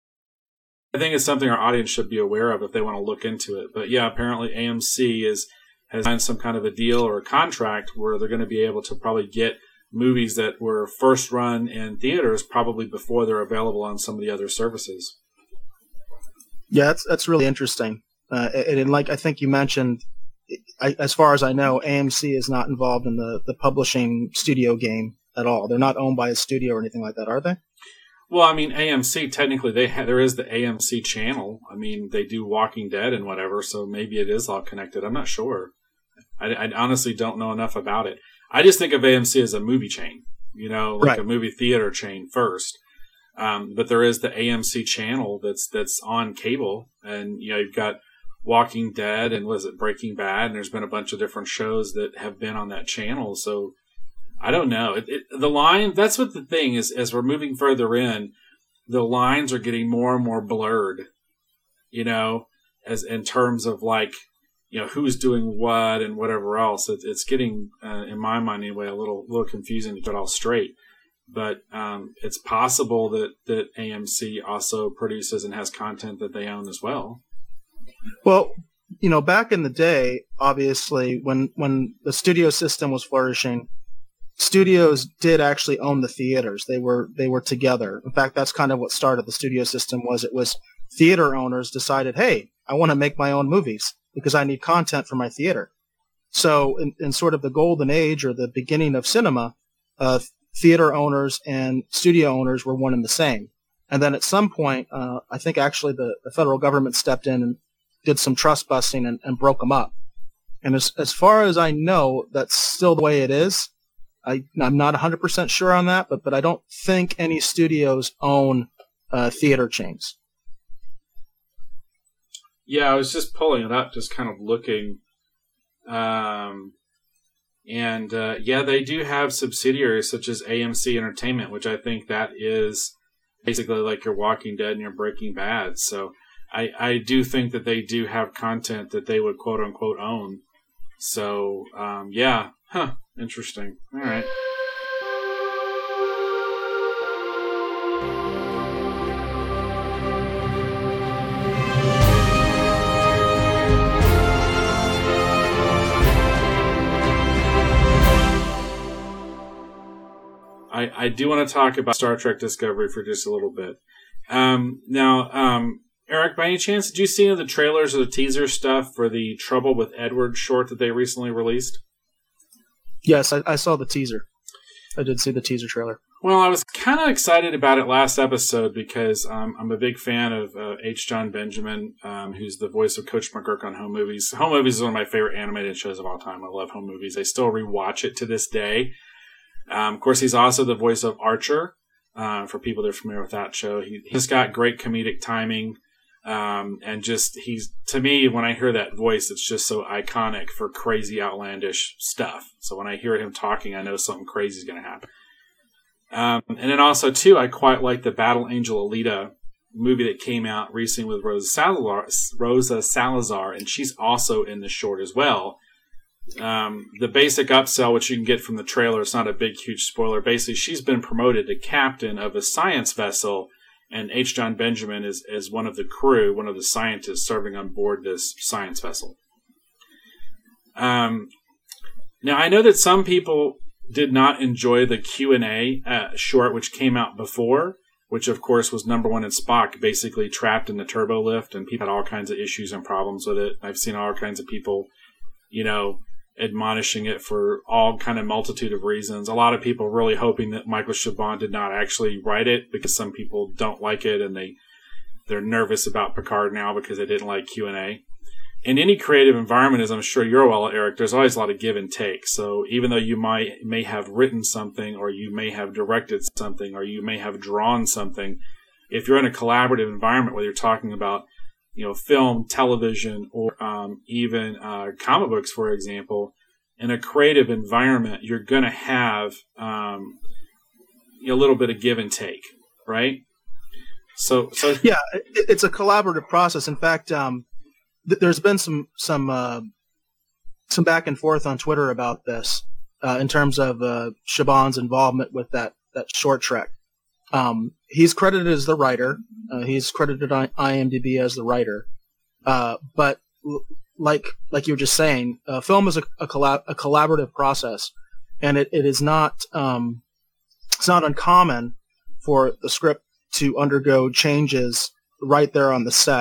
Speaker 1: I think it's something our audience should be aware of if they want to look into it. But yeah, apparently A M C is has signed some kind of a deal or a contract where they're going to be able to probably get movies that were first run in theaters probably before they're available on some of the other services.
Speaker 2: Yeah, that's that's really interesting. Uh, and, and like I think you mentioned, I, as far as I know, A M C is not involved in the, the publishing studio game at all. They're not owned by a studio or anything like that, are they?
Speaker 1: Well, I mean, A M C, technically, they ha- there is the A M C channel. I mean, they do Walking Dead and whatever, so maybe it is all connected. I'm not sure. I, I honestly don't know enough about it. I just think of A M C as a movie chain, you know, like
Speaker 2: Right.
Speaker 1: a movie theater chain first. Um, but there is the A M C channel that's that's on cable, and you know, you've got Walking Dead and was it Breaking Bad, and there's been a bunch of different shows that have been on that channel. So I don't know. It, it, the line, that's what the thing is, as we're moving further in, the lines are getting more and more blurred, you know, as in terms of like, you know, who's doing what and whatever else. It, it's getting, uh, in my mind anyway, a little little confusing to get all straight. But um, it's possible that, that A M C also produces and has content that they own as well.
Speaker 2: Well, you know, back in the day, obviously, when, when the studio system was flourishing, studios did actually own the theaters. They were they were together. In fact, that's kind of what started the studio system. Was it was theater owners decided, hey, I want to make my own movies because I need content for my theater. So in, in sort of the golden age or the beginning of cinema, uh, theater owners and studio owners were one and the same. And then at some point, uh, I think actually the, the federal government stepped in and did some trust busting and, and broke them up. And as as far as I know, that's still the way it is. I, I'm not one hundred percent sure on that, but, but I don't think any studios own uh, theater chains.
Speaker 1: Yeah, I was just pulling it up, just kind of looking. Um, and uh, yeah, they do have subsidiaries such as A M C Entertainment, which I think that is basically like your Walking Dead and your Breaking Bad. So I, I do think that they do have content that they would quote unquote own. So um, yeah, huh. Interesting. All right. I, I do want to talk about Star Trek Discovery for just a little bit. Um, now, um, Eric, by any chance, did you see any of the trailers or the teaser stuff for the Trouble with Edward short that they recently released?
Speaker 2: Yes, I, I saw the teaser. I did see the teaser trailer.
Speaker 1: Well, I was kind of excited about it last episode because um, I'm a big fan of uh, H. John Benjamin, um, who's the voice of Coach McGurk on Home Movies. Home Movies is one of my favorite animated shows of all time. I love Home Movies. I still rewatch it to this day. Um, of course, he's also the voice of Archer. Uh, for people that are familiar with that show, he, he's got great comedic timing. Um, and just, he's, to me, when I hear that voice, it's just so iconic for crazy, outlandish stuff. So when I hear him talking, I know something crazy is going to happen. Um, and then also, too, I quite like the Battle Angel Alita movie that came out recently with Rosa Salazar, Rosa Salazar, and she's also in the short as well. Um, the basic upsell, which you can get from the trailer, it's not a big, huge spoiler. Basically, she's been promoted to captain of a science vessel, and H. John Benjamin is, is one of the crew, one of the scientists serving on board this science vessel. Um, now, I know that some people did not enjoy the Q and A uh, short, which came out before, which, of course, was number one in Spock, basically trapped in the turbo lift, and people had all kinds of issues and problems with it. I've seen all kinds of people, you know, admonishing it for all kind of multitude of reasons. A lot of people really hoping that Michael Chabon did not actually write it because some people don't like it and they, they're nervous about Picard now because they didn't like Q and A. In any creative environment, as I'm sure you're well, Eric, there's always a lot of give and take. So even though you might may have written something or you may have directed something or you may have drawn something, if you're in a collaborative environment where you're talking about, you know, film, television, or um, even uh, comic books, for example, in a creative environment, you're going to have um, a little bit of give and take, right? So, so
Speaker 2: yeah, it, it's a collaborative process. In fact, um, th- there's been some some uh, some back and forth on Twitter about this uh, in terms of uh, Chabon's involvement with that that short trek. Um, he's credited as the writer. Uh, he's credited on IMDb as the writer. Uh, but l- like like you were just saying, uh, film is a, a, collab- a collaborative process, and it, it is not um, it's not uncommon for the script to undergo changes right there on the set.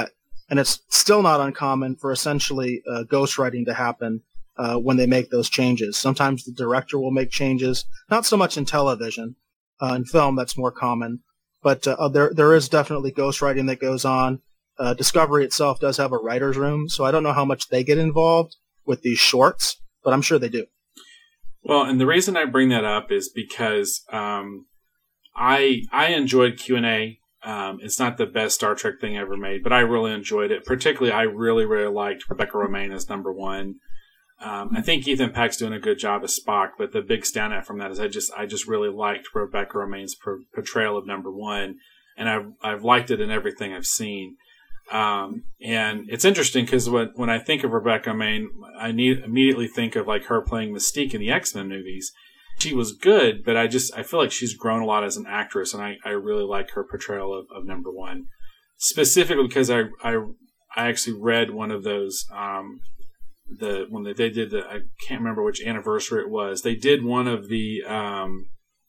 Speaker 2: And it's still not uncommon for essentially uh, ghostwriting to happen uh, when they make those changes. Sometimes the director will make changes, not so much in television. Uh, in film, that's more common. But uh, there there is definitely ghostwriting that goes on. Uh, Discovery itself does have a writer's room, so I don't know how much they get involved with these shorts, but I'm sure they do.
Speaker 1: Well, and the reason I bring that up is because um, I I enjoyed Q and A. Um, it's not the best Star Trek thing ever made, but I really enjoyed it. Particularly, I really, really liked Rebecca Romijn as number one. Um, I think Ethan Peck's doing a good job as Spock, but the big standout from that is I just I just really liked Rebecca Romijn's per- portrayal of number one, and I've I've liked it in everything I've seen. Um, and it's interesting because when when I think of Rebecca Romijn, I need immediately think of like her playing Mystique in the X-Men movies. She was good, but I just I feel like she's grown a lot as an actress, and I, I really like her portrayal of, of number one, specifically because I I I actually read one of those. Um, The when they, they did the I can't remember which anniversary it was. They did one of the um,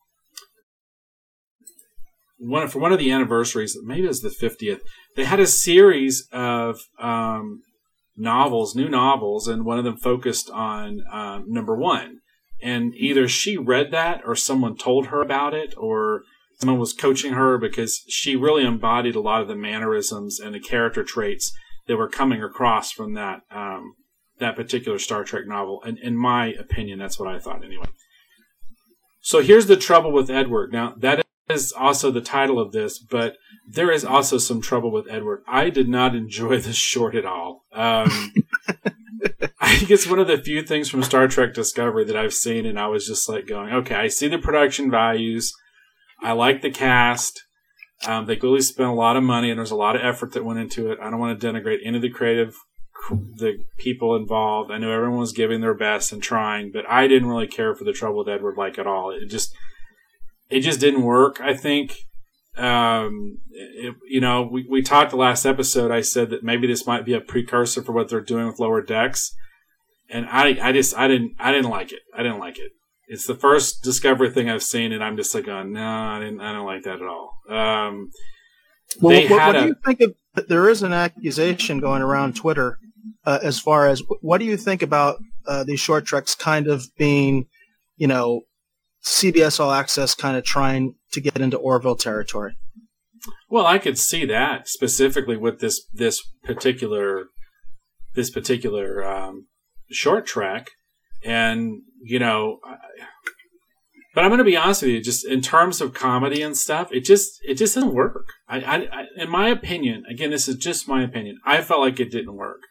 Speaker 1: one for one of the anniversaries. Maybe it was the fiftieth. They had a series of um, novels, new novels, and one of them focused on um, number one. And either she read that, or someone told her about it, or someone was coaching her because she really embodied a lot of the mannerisms and the character traits that were coming across from that. Um, that particular Star Trek novel. And in my opinion, that's what I thought anyway. So here's the trouble with Edward. Now, that is also the title of this, but there is also some trouble with Edward. I did not enjoy this short at all. Um, I think it's one of the few things from Star Trek Discovery that I've seen, and I was just like going, okay, I see the production values. I like the cast. Um, they clearly spent a lot of money, and there's a lot of effort that went into it. I don't want to denigrate any of the creative the people involved. I know everyone was giving their best and trying, but I didn't really care for the trouble with Edward like at all. It just, it just didn't work. I think, um, it, you know, we, we talked the last episode. I said that maybe this might be a precursor for what they're doing with Lower Decks. And I, I just, I didn't, I didn't like it. I didn't like it. It's the first Discovery thing I've seen, and I'm just like, oh, no, I didn't, I don't like that at all. Um,
Speaker 2: well,
Speaker 1: they
Speaker 2: what,
Speaker 1: had
Speaker 2: what
Speaker 1: a,
Speaker 2: do you think of, there is an accusation going around Twitter Uh, as far as what do you think about uh, these short treks kind of being, you know, C B S All Access kind of trying to get into Orville territory?
Speaker 1: Well, I could see that specifically with this this particular this particular um, short trek, and you know, but I'm going to be honest with you, just in terms of comedy and stuff, it just it just doesn't work. I, I, I in my opinion, again, this is just my opinion. I felt like it didn't work.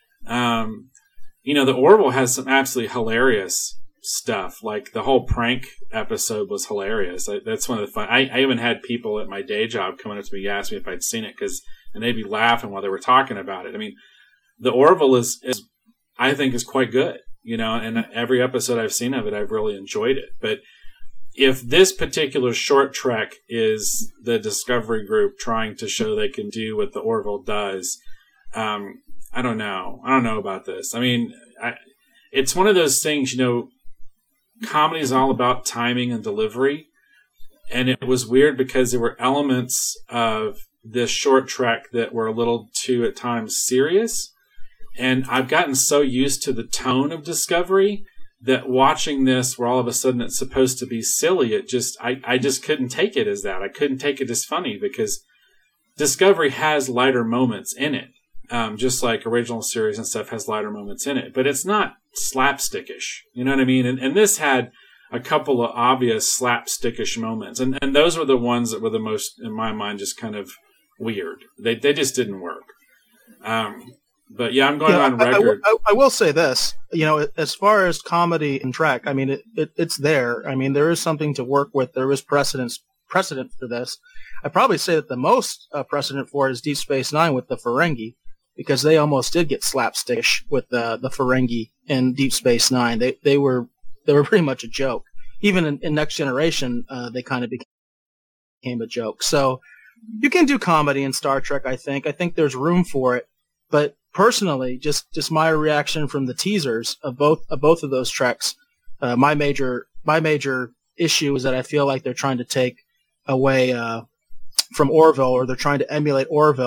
Speaker 1: Um, you know, the Orville has some absolutely hilarious stuff. Like the whole prank episode was hilarious. I, that's one of the fun. I, I even had people at my day job coming up to me, ask me if I'd seen it, because and they'd be laughing while they were talking about it. I mean, the Orville is, is I think, is quite good. You know, and every episode I've seen of it, I've really enjoyed it. But if this particular short trek is the Discovery Group trying to show they can do what the Orville does, um, I don't know. I don't know about this. I mean, I, it's one of those things, you know, comedy is all about timing and delivery. And it was weird because there were elements of this short trek that were a little too, at times, serious. And I've gotten so used to the tone of Discovery that watching this, where all of a sudden it's supposed to be silly, it just, I, I just couldn't take it as that. I couldn't take it as funny, because Discovery has lighter moments in it. Um, just like original series and stuff has lighter moments in it, but it's not slapstickish. You know what I mean? And, and this had a couple of obvious slapstickish moments, and and those were the ones that were the most, in my mind, just kind of weird. They they just didn't work. Um, but yeah, I'm going
Speaker 2: yeah,
Speaker 1: on record.
Speaker 2: I, I, I will say this, you know, as far as comedy and Trek, I mean, it, it it's there. I mean, there is something to work with. There is precedence precedent for this. I'd probably say that the most uh, precedent for it is Deep Space Nine with the Ferengi, because they almost did get slapstickish with the the Ferengi in Deep Space Nine. They they were they were pretty much a joke. Even in, in Next Generation, uh, they kind of became a joke. So you can do comedy in Star Trek. I think I think there's room for it. But personally, just, just my reaction from the teasers of both of both of those treks, uh, my major my major issue is that I feel like they're trying to take away uh, from Orville, or they're trying to emulate Orville.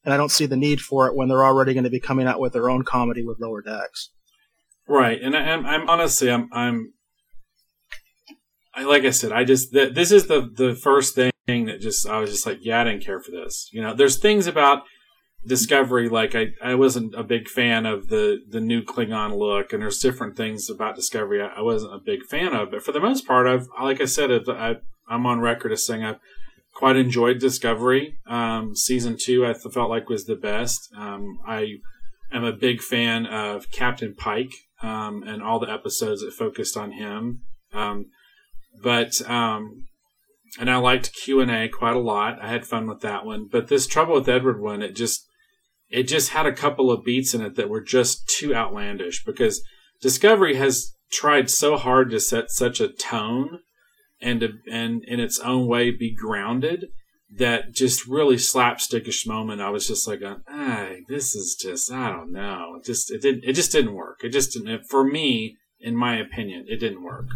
Speaker 2: and I don't see the need for it when they're already going to be coming out with their own comedy with Lower Decks.
Speaker 1: Right, and I, I'm, I'm honestly, I'm, I'm, I like I said, I just th- this is the the first thing that just I was just like, yeah, I didn't care for this. You know, there's things about Discovery, like I, I wasn't a big fan of the, the new Klingon look, and there's different things about Discovery I, I wasn't a big fan of. But for the most part, I've like I said, I've, I, I'm on record as saying I've quite enjoyed Discovery. Um, season two, I felt like was the best. Um, I am a big fan of Captain Pike um, and all the episodes that focused on him. Um, but um, and I liked Q and A quite a lot. I had fun with that one. But this Trouble with Edward one, it just It just had a couple of beats in it that were just too outlandish, because Discovery has tried so hard to set such a tone and to, and in its own way be grounded, that just really slapstickish moment. I was just like, hey, this is just, I don't know. It just, it didn't, it just didn't work. It just didn't, for me, in my opinion, it didn't work.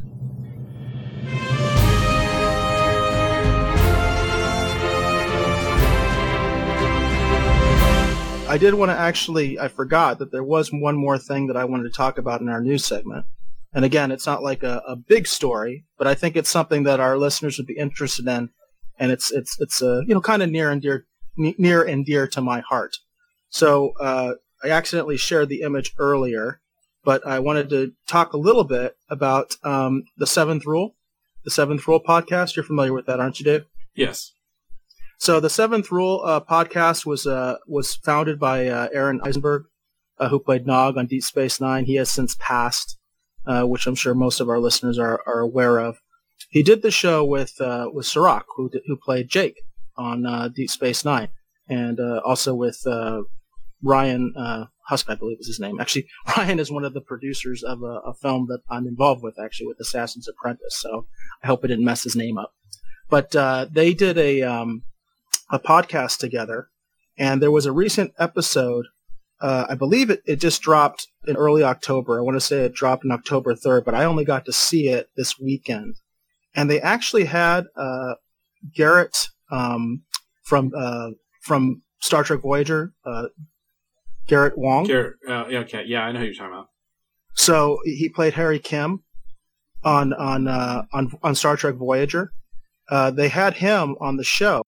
Speaker 2: I did want to actually, I forgot that there was one more thing that I wanted to talk about in our news segment. And again, it's not like a, a big story, but I think it's something that our listeners would be interested in. And it's, it's, it's, uh, you know, kind of near and dear, near and dear to my heart. So, uh, I accidentally shared the image earlier, but I wanted to talk a little bit about, um, the Seventh Rule, the Seventh Rule podcast. You're familiar with that, aren't you, Dave?
Speaker 1: Yes.
Speaker 2: So the Seventh Rule uh, podcast was uh, was founded by uh, Aaron Eisenberg, uh, who played Nog on Deep Space Nine. He has since passed, uh, which I'm sure most of our listeners are, are aware of. He did the show with uh, with Sirach, who who played Jake on uh, Deep Space Nine, and uh, also with uh, Ryan uh, Husk, I believe is his name. Actually, Ryan is one of the producers of a, a film that I'm involved with, actually, with Assassin's Apprentice. So I hope I didn't mess his name up. But uh, they did a um, a podcast together, and there was a recent episode. Uh, I believe it, it just dropped in early October. I want to say it dropped on October third, but I only got to see it this weekend. And they actually had uh, Garrett um, from uh, from Star Trek Voyager, uh, Garrett Wong.
Speaker 1: Garrett, uh, yeah, okay, yeah, I know who you're talking about.
Speaker 2: So he played Harry Kim on on uh, on on Star Trek Voyager. Uh, they had him on the show.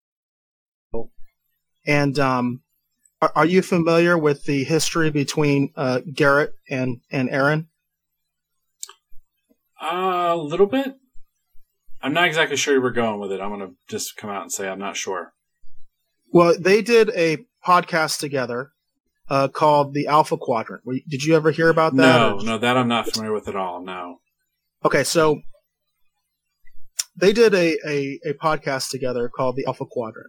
Speaker 2: And um, are, are you familiar with the history between uh, Garrett and, and Aaron?
Speaker 1: Uh, a little bit. I'm not exactly sure where we're going with it. I'm going to just come out and say I'm not sure.
Speaker 2: Well, they did a podcast together uh, called the Alpha Quadrant. Did you ever hear about that?
Speaker 1: No, or? no, that I'm not familiar with at all, no.
Speaker 2: Okay, so they did a, a, a podcast together called the Alpha Quadrant.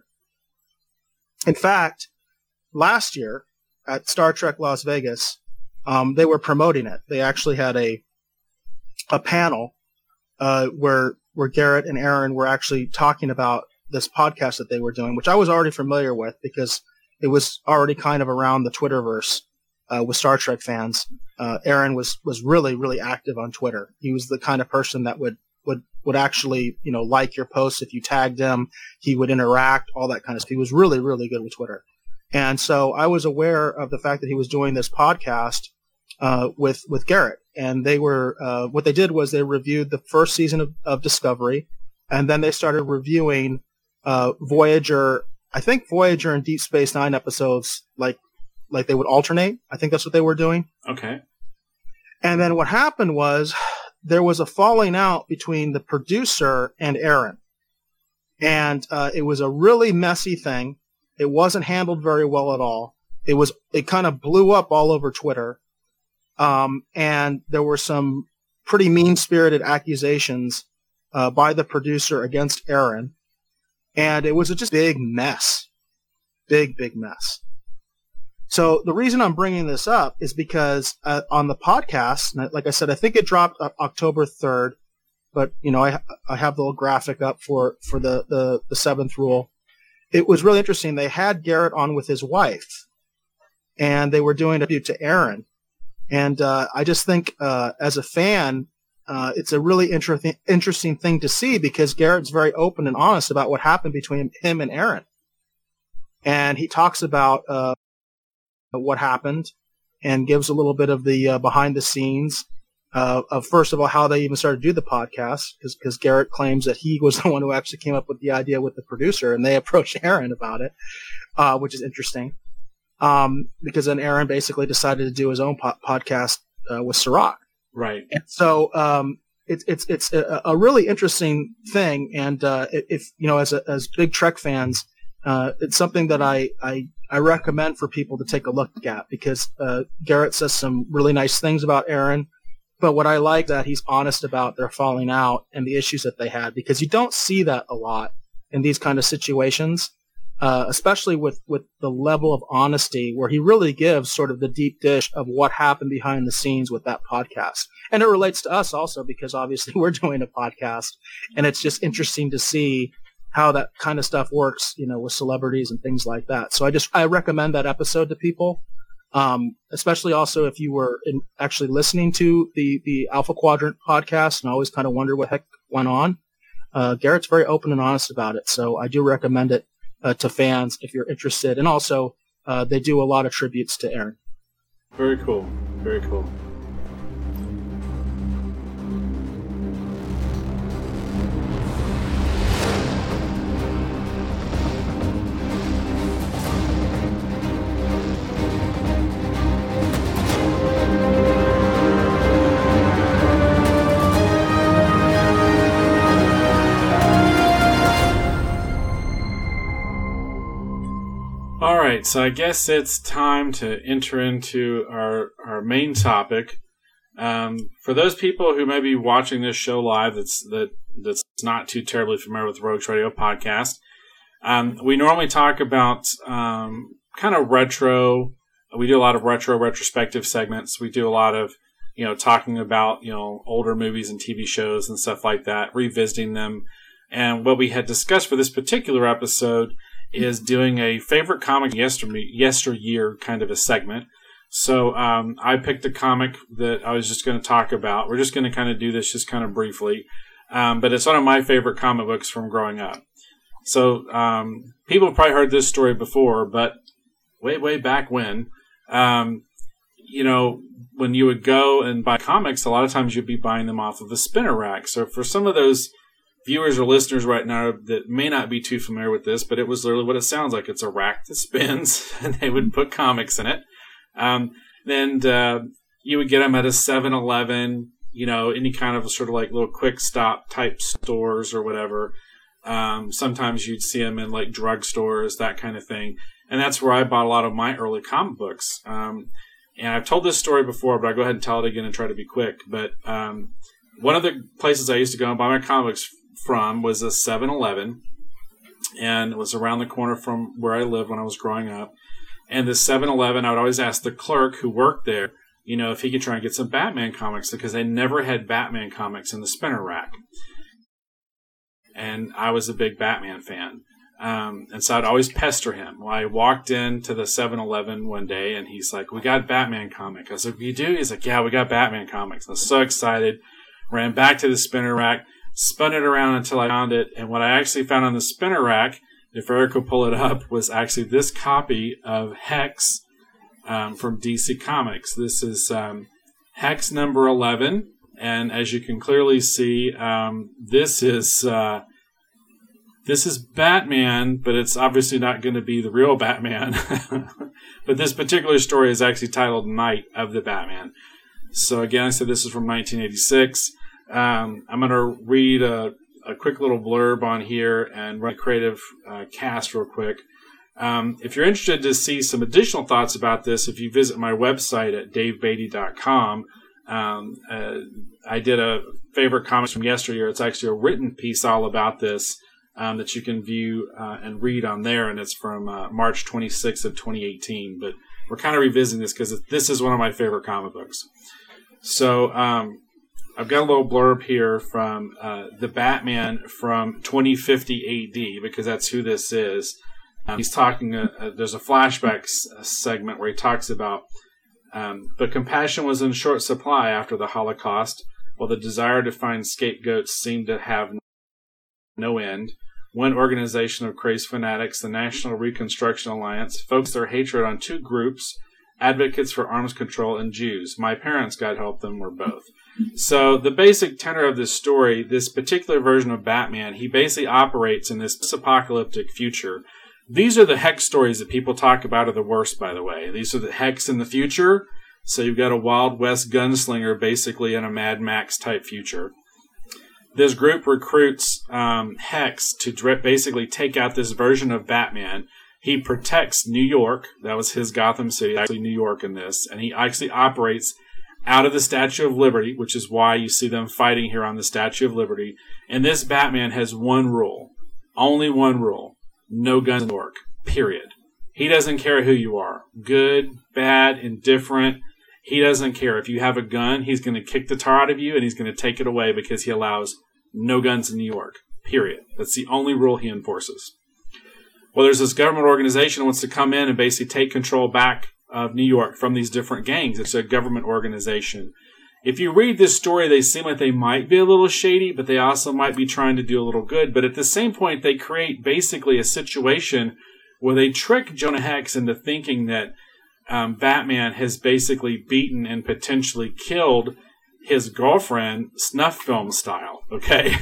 Speaker 2: In fact, last year at Star Trek Las Vegas, um, they were promoting it. They actually had a a panel uh, where where Garrett and Aaron were actually talking about this podcast that they were doing, which I was already familiar with because it was already kind of around the Twitterverse uh, with Star Trek fans. Uh, Aaron was was really really active on Twitter. He was the kind of person that would. would would actually, you know, like your posts if you tagged him. He would interact, all that kind of stuff. He was really, really good with Twitter. And so I was aware of the fact that he was doing this podcast uh, with with Garrett. And they were, uh, what they did was they reviewed the first season of, of Discovery, and then they started reviewing uh, Voyager, I think Voyager and Deep Space Nine episodes, like like they would alternate. I think that's what they were doing.
Speaker 1: Okay.
Speaker 2: And then what happened was there was a falling out between the producer and Aaron. And uh, it was a really messy thing. It wasn't handled very well at all. It was, it kind of blew up all over Twitter. Um, and there were some pretty mean-spirited accusations uh, by the producer against Aaron. And it was just a big mess. Big, big mess. So the reason I'm bringing this up is because uh, on the podcast, like I said, I think it dropped uh, October third, but you know, I I have the little graphic up for for the, the the Seventh Rule. It was really interesting. They had Garrett on with his wife, and they were doing a tribute to Aaron. And uh, I just think uh, as a fan, uh, it's a really interesting interesting thing to see because Garrett's very open and honest about what happened between him and Aaron. And he talks about uh, what happened and gives a little bit of the uh, behind the scenes uh, of, first of all, how they even started to do the podcast, because Garrett claims that he was the one who actually came up with the idea with the producer, and they approached Aaron about it, uh, which is interesting. Um, because then Aaron basically decided to do his own po- podcast uh, with Sirach.
Speaker 1: Right.
Speaker 2: And so um, it's it's it's a, a really interesting thing, and uh, if you know, as a, as big Trek fans, uh, it's something that I, I I recommend for people to take a look at, because uh, Garrett says some really nice things about Aaron. But what I like that he's honest about their falling out and the issues that they had, because you don't see that a lot in these kind of situations, uh, especially with, with the level of honesty where he really gives sort of the deep dish of what happened behind the scenes with that podcast. And it relates to us also, because obviously we're doing a podcast, and it's just interesting to see how that kind of stuff works, you know, with celebrities and things like that. So I just, I recommend that episode to people. Um, especially also if you were in actually listening to the, the Alpha Quadrant podcast and always kind of wonder what heck went on. Uh, Garrett's very open and honest about it. So I do recommend it uh, to fans if you're interested. And also, uh, they do a lot of tributes to Aaron.
Speaker 1: Very cool. Very cool. All right, so I guess it's time to enter into our, our main topic. Um, for those people who may be watching this show live that's that that's not too terribly familiar with Rogues Radio Podcast, um, we normally talk about um, kind of retro. We do a lot of retro retrospective segments. We do a lot of, you know, talking about, you know, older movies and T V shows and stuff like that, revisiting them. And what we had discussed for this particular episode is doing a favorite comic yester yesteryear kind of a segment. So um, I picked a comic that I was just going to talk about. We're just going to kind of do this just kind of briefly. Um, but it's one of my favorite comic books from growing up. So um, people have probably heard this story before, but way, way back when, um, you know, when you would go and buy comics, a lot of times you'd be buying them off of a spinner rack. So for some of those viewers or listeners right now that may not be too familiar with this, but it was literally what it sounds like. It's a rack that spins, and they would put comics in it. Um, then uh, you would get them at a seven eleven, you know, any kind of sort of like little quick stop type stores or whatever. Um, sometimes you'd see them in like drugstores, that kind of thing. And that's where I bought a lot of my early comic books. Um, and I've told this story before, but I'll go ahead and tell it again and try to be quick. But um, one of the places I used to go and buy my comics from was a seven eleven, and it was around the corner from where I lived when I was growing up. And the seven eleven, I would always ask the clerk who worked there, you know, if he could try and get some Batman comics, because they never had Batman comics in the spinner rack. And I was a big Batman fan. Um, and so I'd always pester him. Well, I walked into the seven eleven one day, and he's like, "We got Batman comic." I was like, "You do?" He's like, "Yeah, we got Batman comics." I was so excited. Ran back to the spinner rack, spun it around until I found it. And what I actually found on the spinner rack, if Eric will pull it up, was actually this copy of Hex um, from D C Comics. This is um, Hex number eleven. And as you can clearly see, um, this is uh, this is Batman, but it's obviously not going to be the real Batman. But this particular story is actually titled Night of the Batman. So again, I said this is from nineteen eighty-six. Um, I'm going to read a, a quick little blurb on here and run a creative uh, cast real quick. Um, if you're interested to see some additional thoughts about this, if you visit my website at dave beatty dot com, um, uh, I did a favorite comics from yesteryear. It's actually a written piece all about this um, that you can view uh, and read on there, and it's from uh, March twenty-sixth of twenty eighteen. But we're kind of revisiting this because this is one of my favorite comic books. So um, I've got a little blurb here from uh, the Batman from twenty fifty A D, because that's who this is. Um, he's talking, uh, uh, there's a flashback s- segment where he talks about, um, but compassion was in short supply after the Holocaust, while the desire to find scapegoats seemed to have no end. one organization of crazed fanatics, the National Reconstruction Alliance, focused their hatred on two groups, advocates for arms control and Jews. My parents, God help them, were both. So the basic tenor of this story, this particular version of Batman, he basically operates in this apocalyptic future. These are the hex stories that people talk about are the worst, by the way. These are the hex in the future. So you've got a Wild West gunslinger basically in a Mad Max type future. This group recruits um, Hex to basically take out this version of Batman. He protects New York. That was his Gotham City, actually New York in this. And he actually operates out of the Statue of Liberty, which is why you see them fighting here on the Statue of Liberty. And this Batman has one rule. Only one rule. No guns in New York. Period. He doesn't care who you are. Good, bad, indifferent. He doesn't care. If you have a gun, he's going to kick the tar out of you and he's going to take it away because he allows no guns in New York. Period. That's the only rule he enforces. Well, there's this government organization that wants to come in and basically take control back of New York from these different gangs. It's a government organization. If you read this story, they seem like they might be a little shady, but they also might be trying to do a little good. But at the same point, they create basically a situation where they trick Jonah Hex into thinking that um, Batman has basically beaten and potentially killed his girlfriend snuff film style. Okay?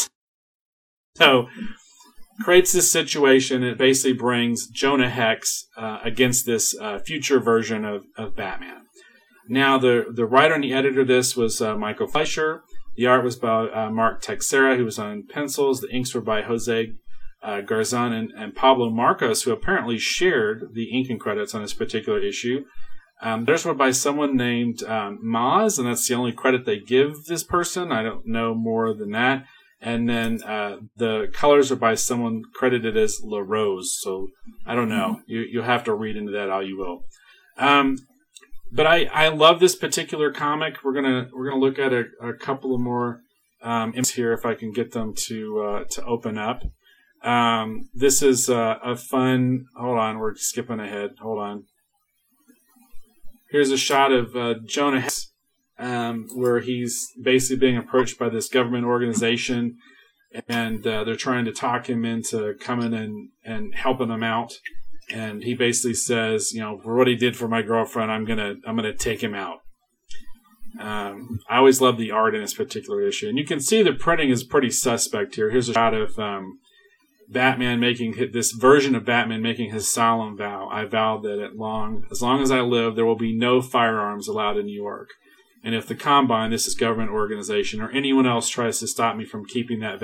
Speaker 1: So creates this situation. It basically brings Jonah Hex uh, against this uh, future version of, of Batman. Now, the, the writer and the editor of this was uh, Michael Fleischer. The art was by uh, Mark Texera, who was on pencils. The inks were by Jose uh, Garzon and, and Pablo Marcos, who apparently shared the inking credits on this particular issue. Um, theirs were by someone named um, Maz, and that's the only credit they give this person. I don't know more than that. And then uh, the colors are by someone credited as La Rose. So I don't know. You, you'll have to read into that all you will. Um, but I, I love this particular comic. We're gonna we're gonna look at a, a couple of more um, images here if I can get them to uh, to open up. Um, this is uh, a fun. Hold on, we're skipping ahead. Hold on. Here's a shot of uh, Jonah Hex, um, where he's basically being approached by this government organization, and uh, they're trying to talk him into coming and, and helping him out. And he basically says, you know, for what he did for my girlfriend, I'm gonna I'm gonna take him out. Um, I always love the art in this particular issue, and you can see the printing is pretty suspect here. Here's a shot of um, Batman making this version of Batman making his solemn vow. I vow that at long, as long as I live, there will be no firearms allowed in New York. And if the Combine, this is government organization, or anyone else tries to stop me from keeping that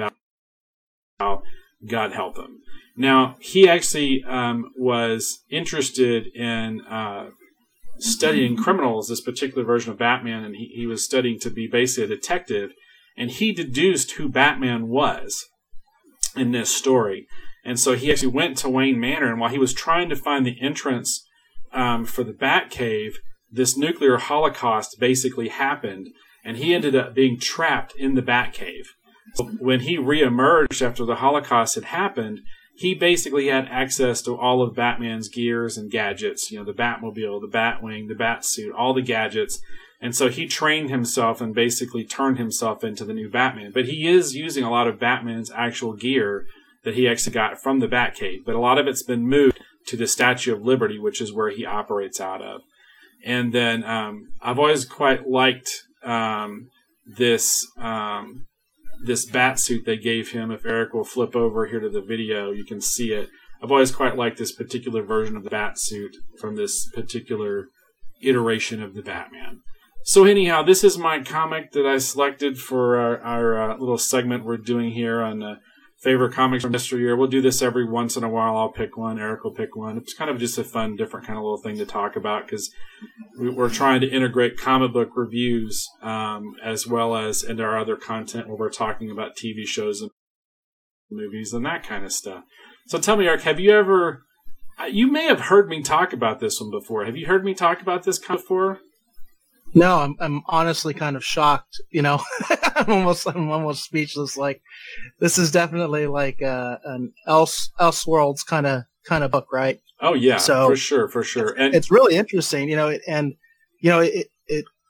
Speaker 1: vow, God help them. Now, he actually um, was interested in uh, studying criminals, this particular version of Batman, and he, he was studying to be basically a detective, and he deduced who Batman was in this story. And so he actually went to Wayne Manor, and while he was trying to find the entrance um, for the Batcave, this nuclear holocaust basically happened, and he ended up being trapped in the Batcave. So when he reemerged after the Holocaust had happened, he basically had access to all of Batman's gears and gadgets, you know, the Batmobile, the Batwing, the Batsuit, all the gadgets. And so he trained himself and basically turned himself into the new Batman. But he is using a lot of Batman's actual gear that he actually got from the Batcave. But a lot of it's been moved to the Statue of Liberty, which is where he operates out of. And then um, I've always quite liked um, this um, this Batsuit they gave him. If Eric will flip over here to the video, you can see it. I've always quite liked this particular version of the Batsuit from this particular iteration of the Batman. So anyhow, this is my comic that I selected for our, our uh, little segment we're doing here on uh, favorite comics from yesteryear. We'll do this every once in a while. I'll pick one. Eric will pick one. It's kind of just a fun, different kind of little thing to talk about because we're trying to integrate comic book reviews um, as well as into our other content where we're talking about T V shows and movies and that kind of stuff. So tell me, Eric, have you ever... You may have heard me talk about this one before. Have you heard me talk about this before?
Speaker 2: No, I'm I'm honestly kind of shocked. You know, I'm almost I'm almost speechless. Like, this is definitely like uh, an else Elseworlds kind of kind of book, right?
Speaker 1: Oh yeah,
Speaker 2: so
Speaker 1: for sure, for sure.
Speaker 2: And it's really interesting, you know. And you know, it it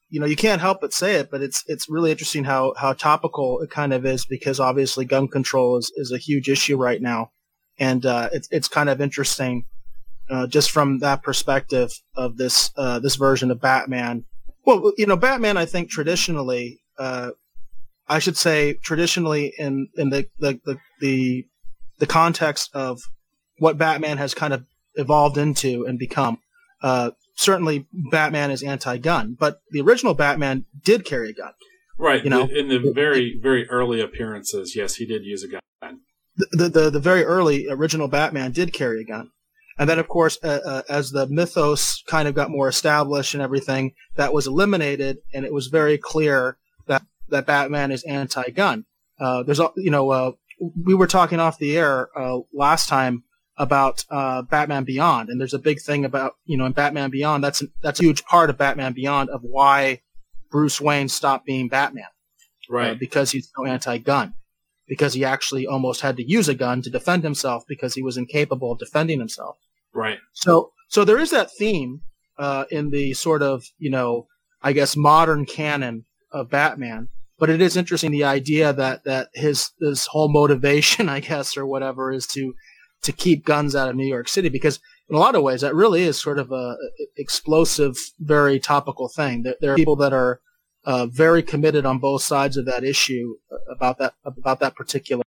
Speaker 2: you know, you can't help but say it, but it's it's really interesting how, how topical it kind of is, because obviously gun control is, is a huge issue right now. And uh, it's it's kind of interesting uh, just from that perspective of this uh, this version of Batman. Well, you know, Batman, I think traditionally, uh, I should say traditionally in, in the, the, the, the, the context of what Batman has kind of evolved into and become, uh, certainly Batman is anti-gun, but the original Batman did carry a gun.
Speaker 1: Right.
Speaker 2: You know,
Speaker 1: in the very, very early appearances, yes, he did use a gun.
Speaker 2: The, the, the very early original Batman did carry a gun. And then, of course, uh, uh, as the mythos kind of got more established and everything, that was eliminated, and it was very clear that, that Batman is anti-gun. Uh, there's, you know, uh, we were talking off the air uh, last time about uh, Batman Beyond, and there's a big thing about, you know, in Batman Beyond, that's an, that's a huge part of Batman Beyond of why Bruce Wayne stopped being Batman,
Speaker 1: right?
Speaker 2: Uh, because he's so anti-gun, because he actually almost had to use a gun to defend himself because he was incapable of defending himself.
Speaker 1: Right.
Speaker 2: So, so there is that theme uh, in the sort of, you know, I guess modern canon of Batman. But it is interesting, the idea that that his his whole motivation, I guess, or whatever, is to to keep guns out of New York City, because in a lot of ways that really is sort of a explosive, very topical thing. There, there are people that are uh, very committed on both sides of that issue about that about that particular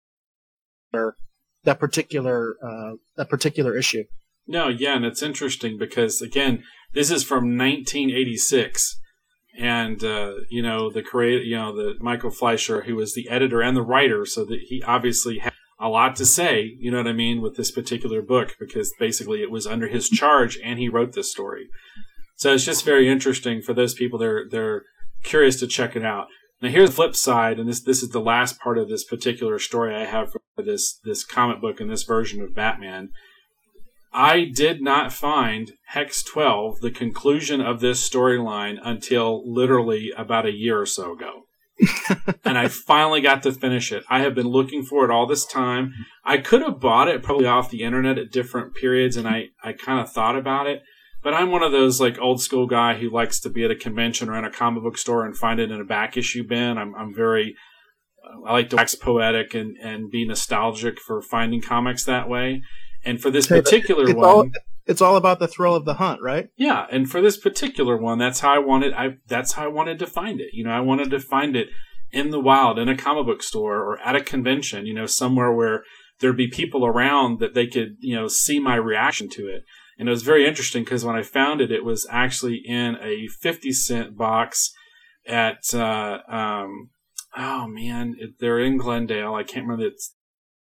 Speaker 2: that particular uh, that particular issue.
Speaker 1: No, yeah, and it's interesting because, again, this is from nineteen eighty-six, and uh, you know the creator, you know the Michael Fleischer, who was the editor and the writer, so that he obviously had a lot to say. You know what I mean with this particular book, because basically it was under his charge, and he wrote this story. So it's just very interesting for those people that are they're curious to check it out. Now here's the flip side, and this this is the last part of this particular story I have for this this comic book and this version of Batman. I did not find Hex twelve, the conclusion of this storyline, until literally about a year or so ago. And I finally got to finish it. I have been looking for it all this time. I could have bought it probably off the internet at different periods, and I, I kind of thought about it. But I'm one of those like old school guy who likes to be at a convention or in a comic book store and find it in a back issue bin. I'm, I'm very, uh, I like to wax poetic and, and be nostalgic for finding comics that way. And for this particular
Speaker 2: it's
Speaker 1: one,
Speaker 2: all, it's all about the thrill of the hunt, right?
Speaker 1: Yeah, and for this particular one, that's how I wanted. I that's how I wanted to find it. You know, I wanted to find it in the wild, in a comic book store, or at a convention. You know, somewhere where there'd be people around that they could, you know, see my reaction to it. And it was very interesting because when I found it, it was actually in a fifty cent box at. Uh, um, oh man, it, they're in Glendale. I can't remember. It's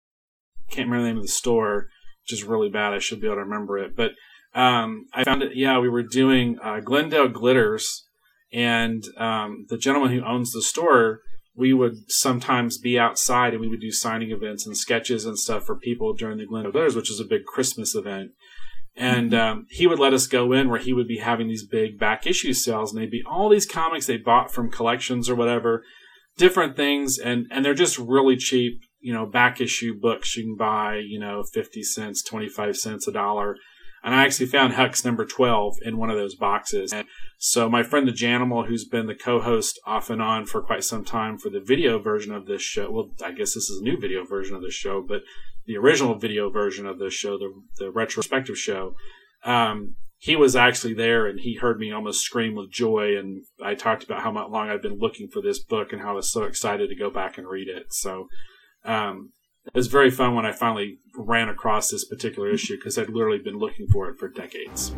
Speaker 1: can't remember the name of the store. Which is really bad. I should be able to remember it. But um, I found it, yeah, we were doing uh, Glendale Glitters, and um, the gentleman who owns the store, we would sometimes be outside and we would do signing events and sketches and stuff for people during the Glendale Glitters, which is a big Christmas event. And um, he would let us go in where he would be having these big back issue sales, and they'd be all these comics they bought from collections or whatever, different things, and, and they're just really cheap. You know, back issue books you can buy, you know, fifty cents, twenty-five cents, a dollar. And I actually found Hex number twelve in one of those boxes. And so my friend the Janimal, who's been the co-host off and on for quite some time for the video version of this show, well, I guess this is a new video version of this show, but the original video version of this show, the, the retrospective show, um, he was actually there, and he heard me almost scream with joy. And I talked about how long I've been looking for this book and how I was so excited to go back and read it. So, Um, it was very fun when I finally ran across this particular issue, because I'd literally been looking for it for decades.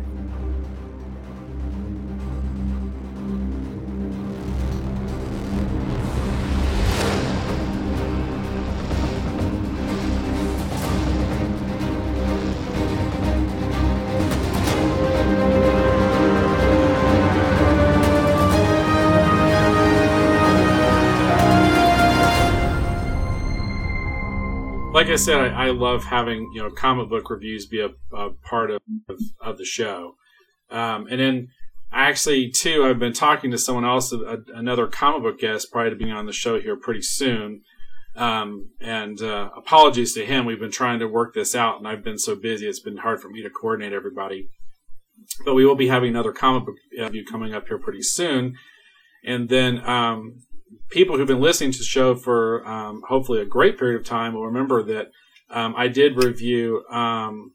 Speaker 1: Like I said, I, I love having, you know, comic book reviews be a, a part of, of, of the show. Um, and then actually, too, I've been talking to someone else, a, another comic book guest, probably to be on the show here pretty soon. Um, and uh, apologies to him. We've been trying to work this out, and I've been so busy, it's been hard for me to coordinate everybody. But we will be having another comic book review coming up here pretty soon. And then um, people who've been listening to the show for um, hopefully a great period of time will remember that um, I did review, um,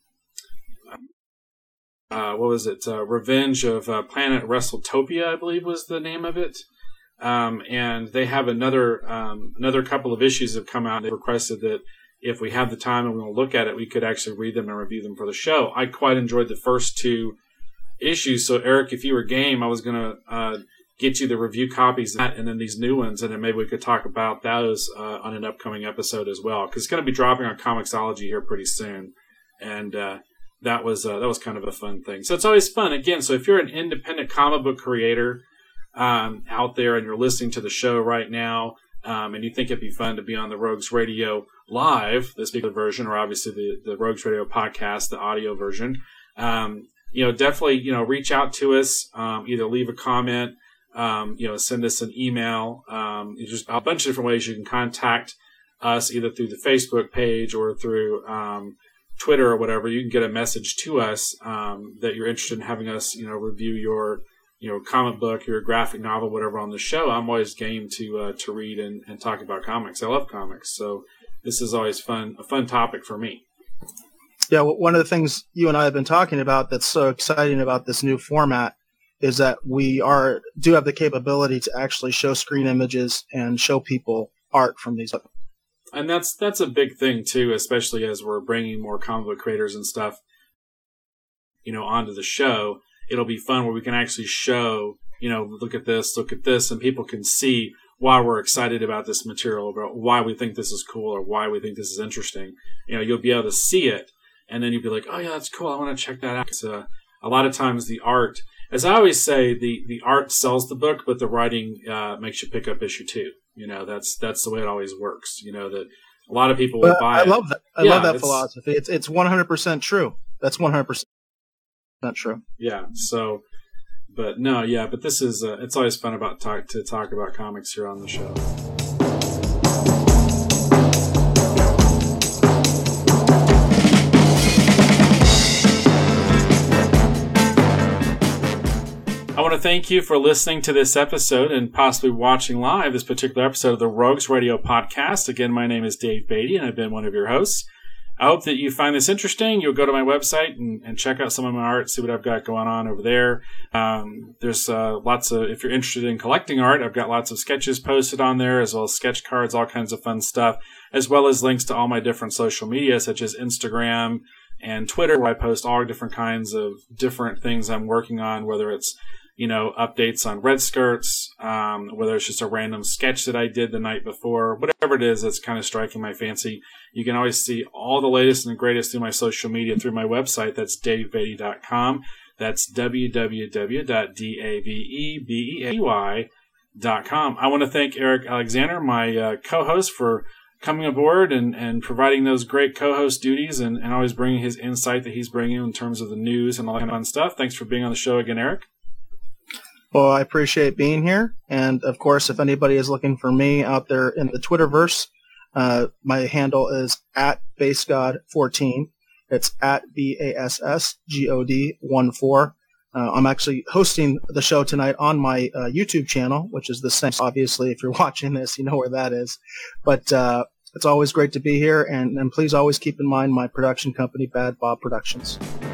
Speaker 1: uh, what was it, uh, Revenge of uh, Planet WrestleTopia, I believe was the name of it. Um, and they have another um, another couple of issues that have come out. They requested that if we have the time and we want to look at it, we could actually read them and review them for the show. I quite enjoyed the first two issues. So, Eric, if you were game, I was going to uh, get you the review copies of that and then these new ones, and then maybe we could talk about those uh, on an upcoming episode as well, because it's going to be dropping on Comixology here pretty soon. And uh, that was uh, that was kind of a fun thing. So it's always fun. Again, so if you're an independent comic book creator um, out there and you're listening to the show right now, um, and you think it'd be fun to be on the Rogues Radio Live, this particular version, or obviously the, the Rogues Radio podcast, the audio version, um, you know, definitely, you know, reach out to us, um, either leave a comment, um, you know, send us an email. Um, there's a bunch of different ways you can contact us, either through the Facebook page or through um, Twitter or whatever. You can get a message to us um, that you're interested in having us, you know, review your, you know, comic book, your graphic novel, whatever on the show. I'm always game to uh, to read and, and talk about comics. I love comics, so this is always fun, a fun topic for me.
Speaker 2: Yeah, well, one of the things you and I have been talking about that's so exciting about this new format is that we are do have the capability to actually show screen images and show people art from these.
Speaker 1: And that's that's a big thing too, especially as we're bringing more comic book creators and stuff, you know, onto the show. It'll be fun where we can actually show, you know, look at this, look at this, and people can see why we're excited about this material, about why we think this is cool or why we think this is interesting. You know, you'll be able to see it, and then you'll be like, oh, yeah, that's cool. I want to check that out. So, a lot of times the art, as I always say, the, the art sells the book, but the writing uh, makes you pick up issue two. You know, that's that's the way it always works. You know, that a lot of people will
Speaker 2: but
Speaker 1: buy
Speaker 2: I
Speaker 1: it.
Speaker 2: love that. I
Speaker 1: yeah,
Speaker 2: love that
Speaker 1: it's,
Speaker 2: philosophy. It's it's one hundred percent true. That's one hundred percent not true.
Speaker 1: Yeah, so... But no, yeah, but this is, uh, it's always fun about talk to talk about comics here on the show. I want to thank you for listening to this episode and possibly watching live this particular episode of the Rogues Radio podcast. Again, my name is Dave Beatty, and I've been one of your hosts. I hope that you find this interesting. You'll go to my website and, and check out some of my art, see what I've got going on over there. Um, there's uh, lots of, if you're interested in collecting art, I've got lots of sketches posted on there, as well as sketch cards, all kinds of fun stuff, as well as links to all my different social media, such as Instagram and Twitter, where I post all different kinds of different things I'm working on, whether it's, you know, updates on Red Skirts, um, whether it's just a random sketch that I did the night before, whatever it is that's kind of striking my fancy. You can always see all the latest and the greatest through my social media through my website. That's dave beatty dot com. That's w w w dot davey dot com. I want to thank Eric Alexander, my uh, co-host, for coming aboard and, and providing those great co-host duties and, and always bringing his insight that he's bringing in terms of the news and all that kind of fun stuff. Thanks for being on the show again, Eric.
Speaker 2: Well, I appreciate being here. And, of course, if anybody is looking for me out there in the Twitterverse, uh, my handle is at basegod fourteen. It's at B A S S G O D one four. Uh, I'm actually hosting the show tonight on my uh, YouTube channel, which is the same. Obviously, if you're watching this, you know where that is. But uh, it's always great to be here. And, and please always keep in mind my production company, Bad Bob Productions.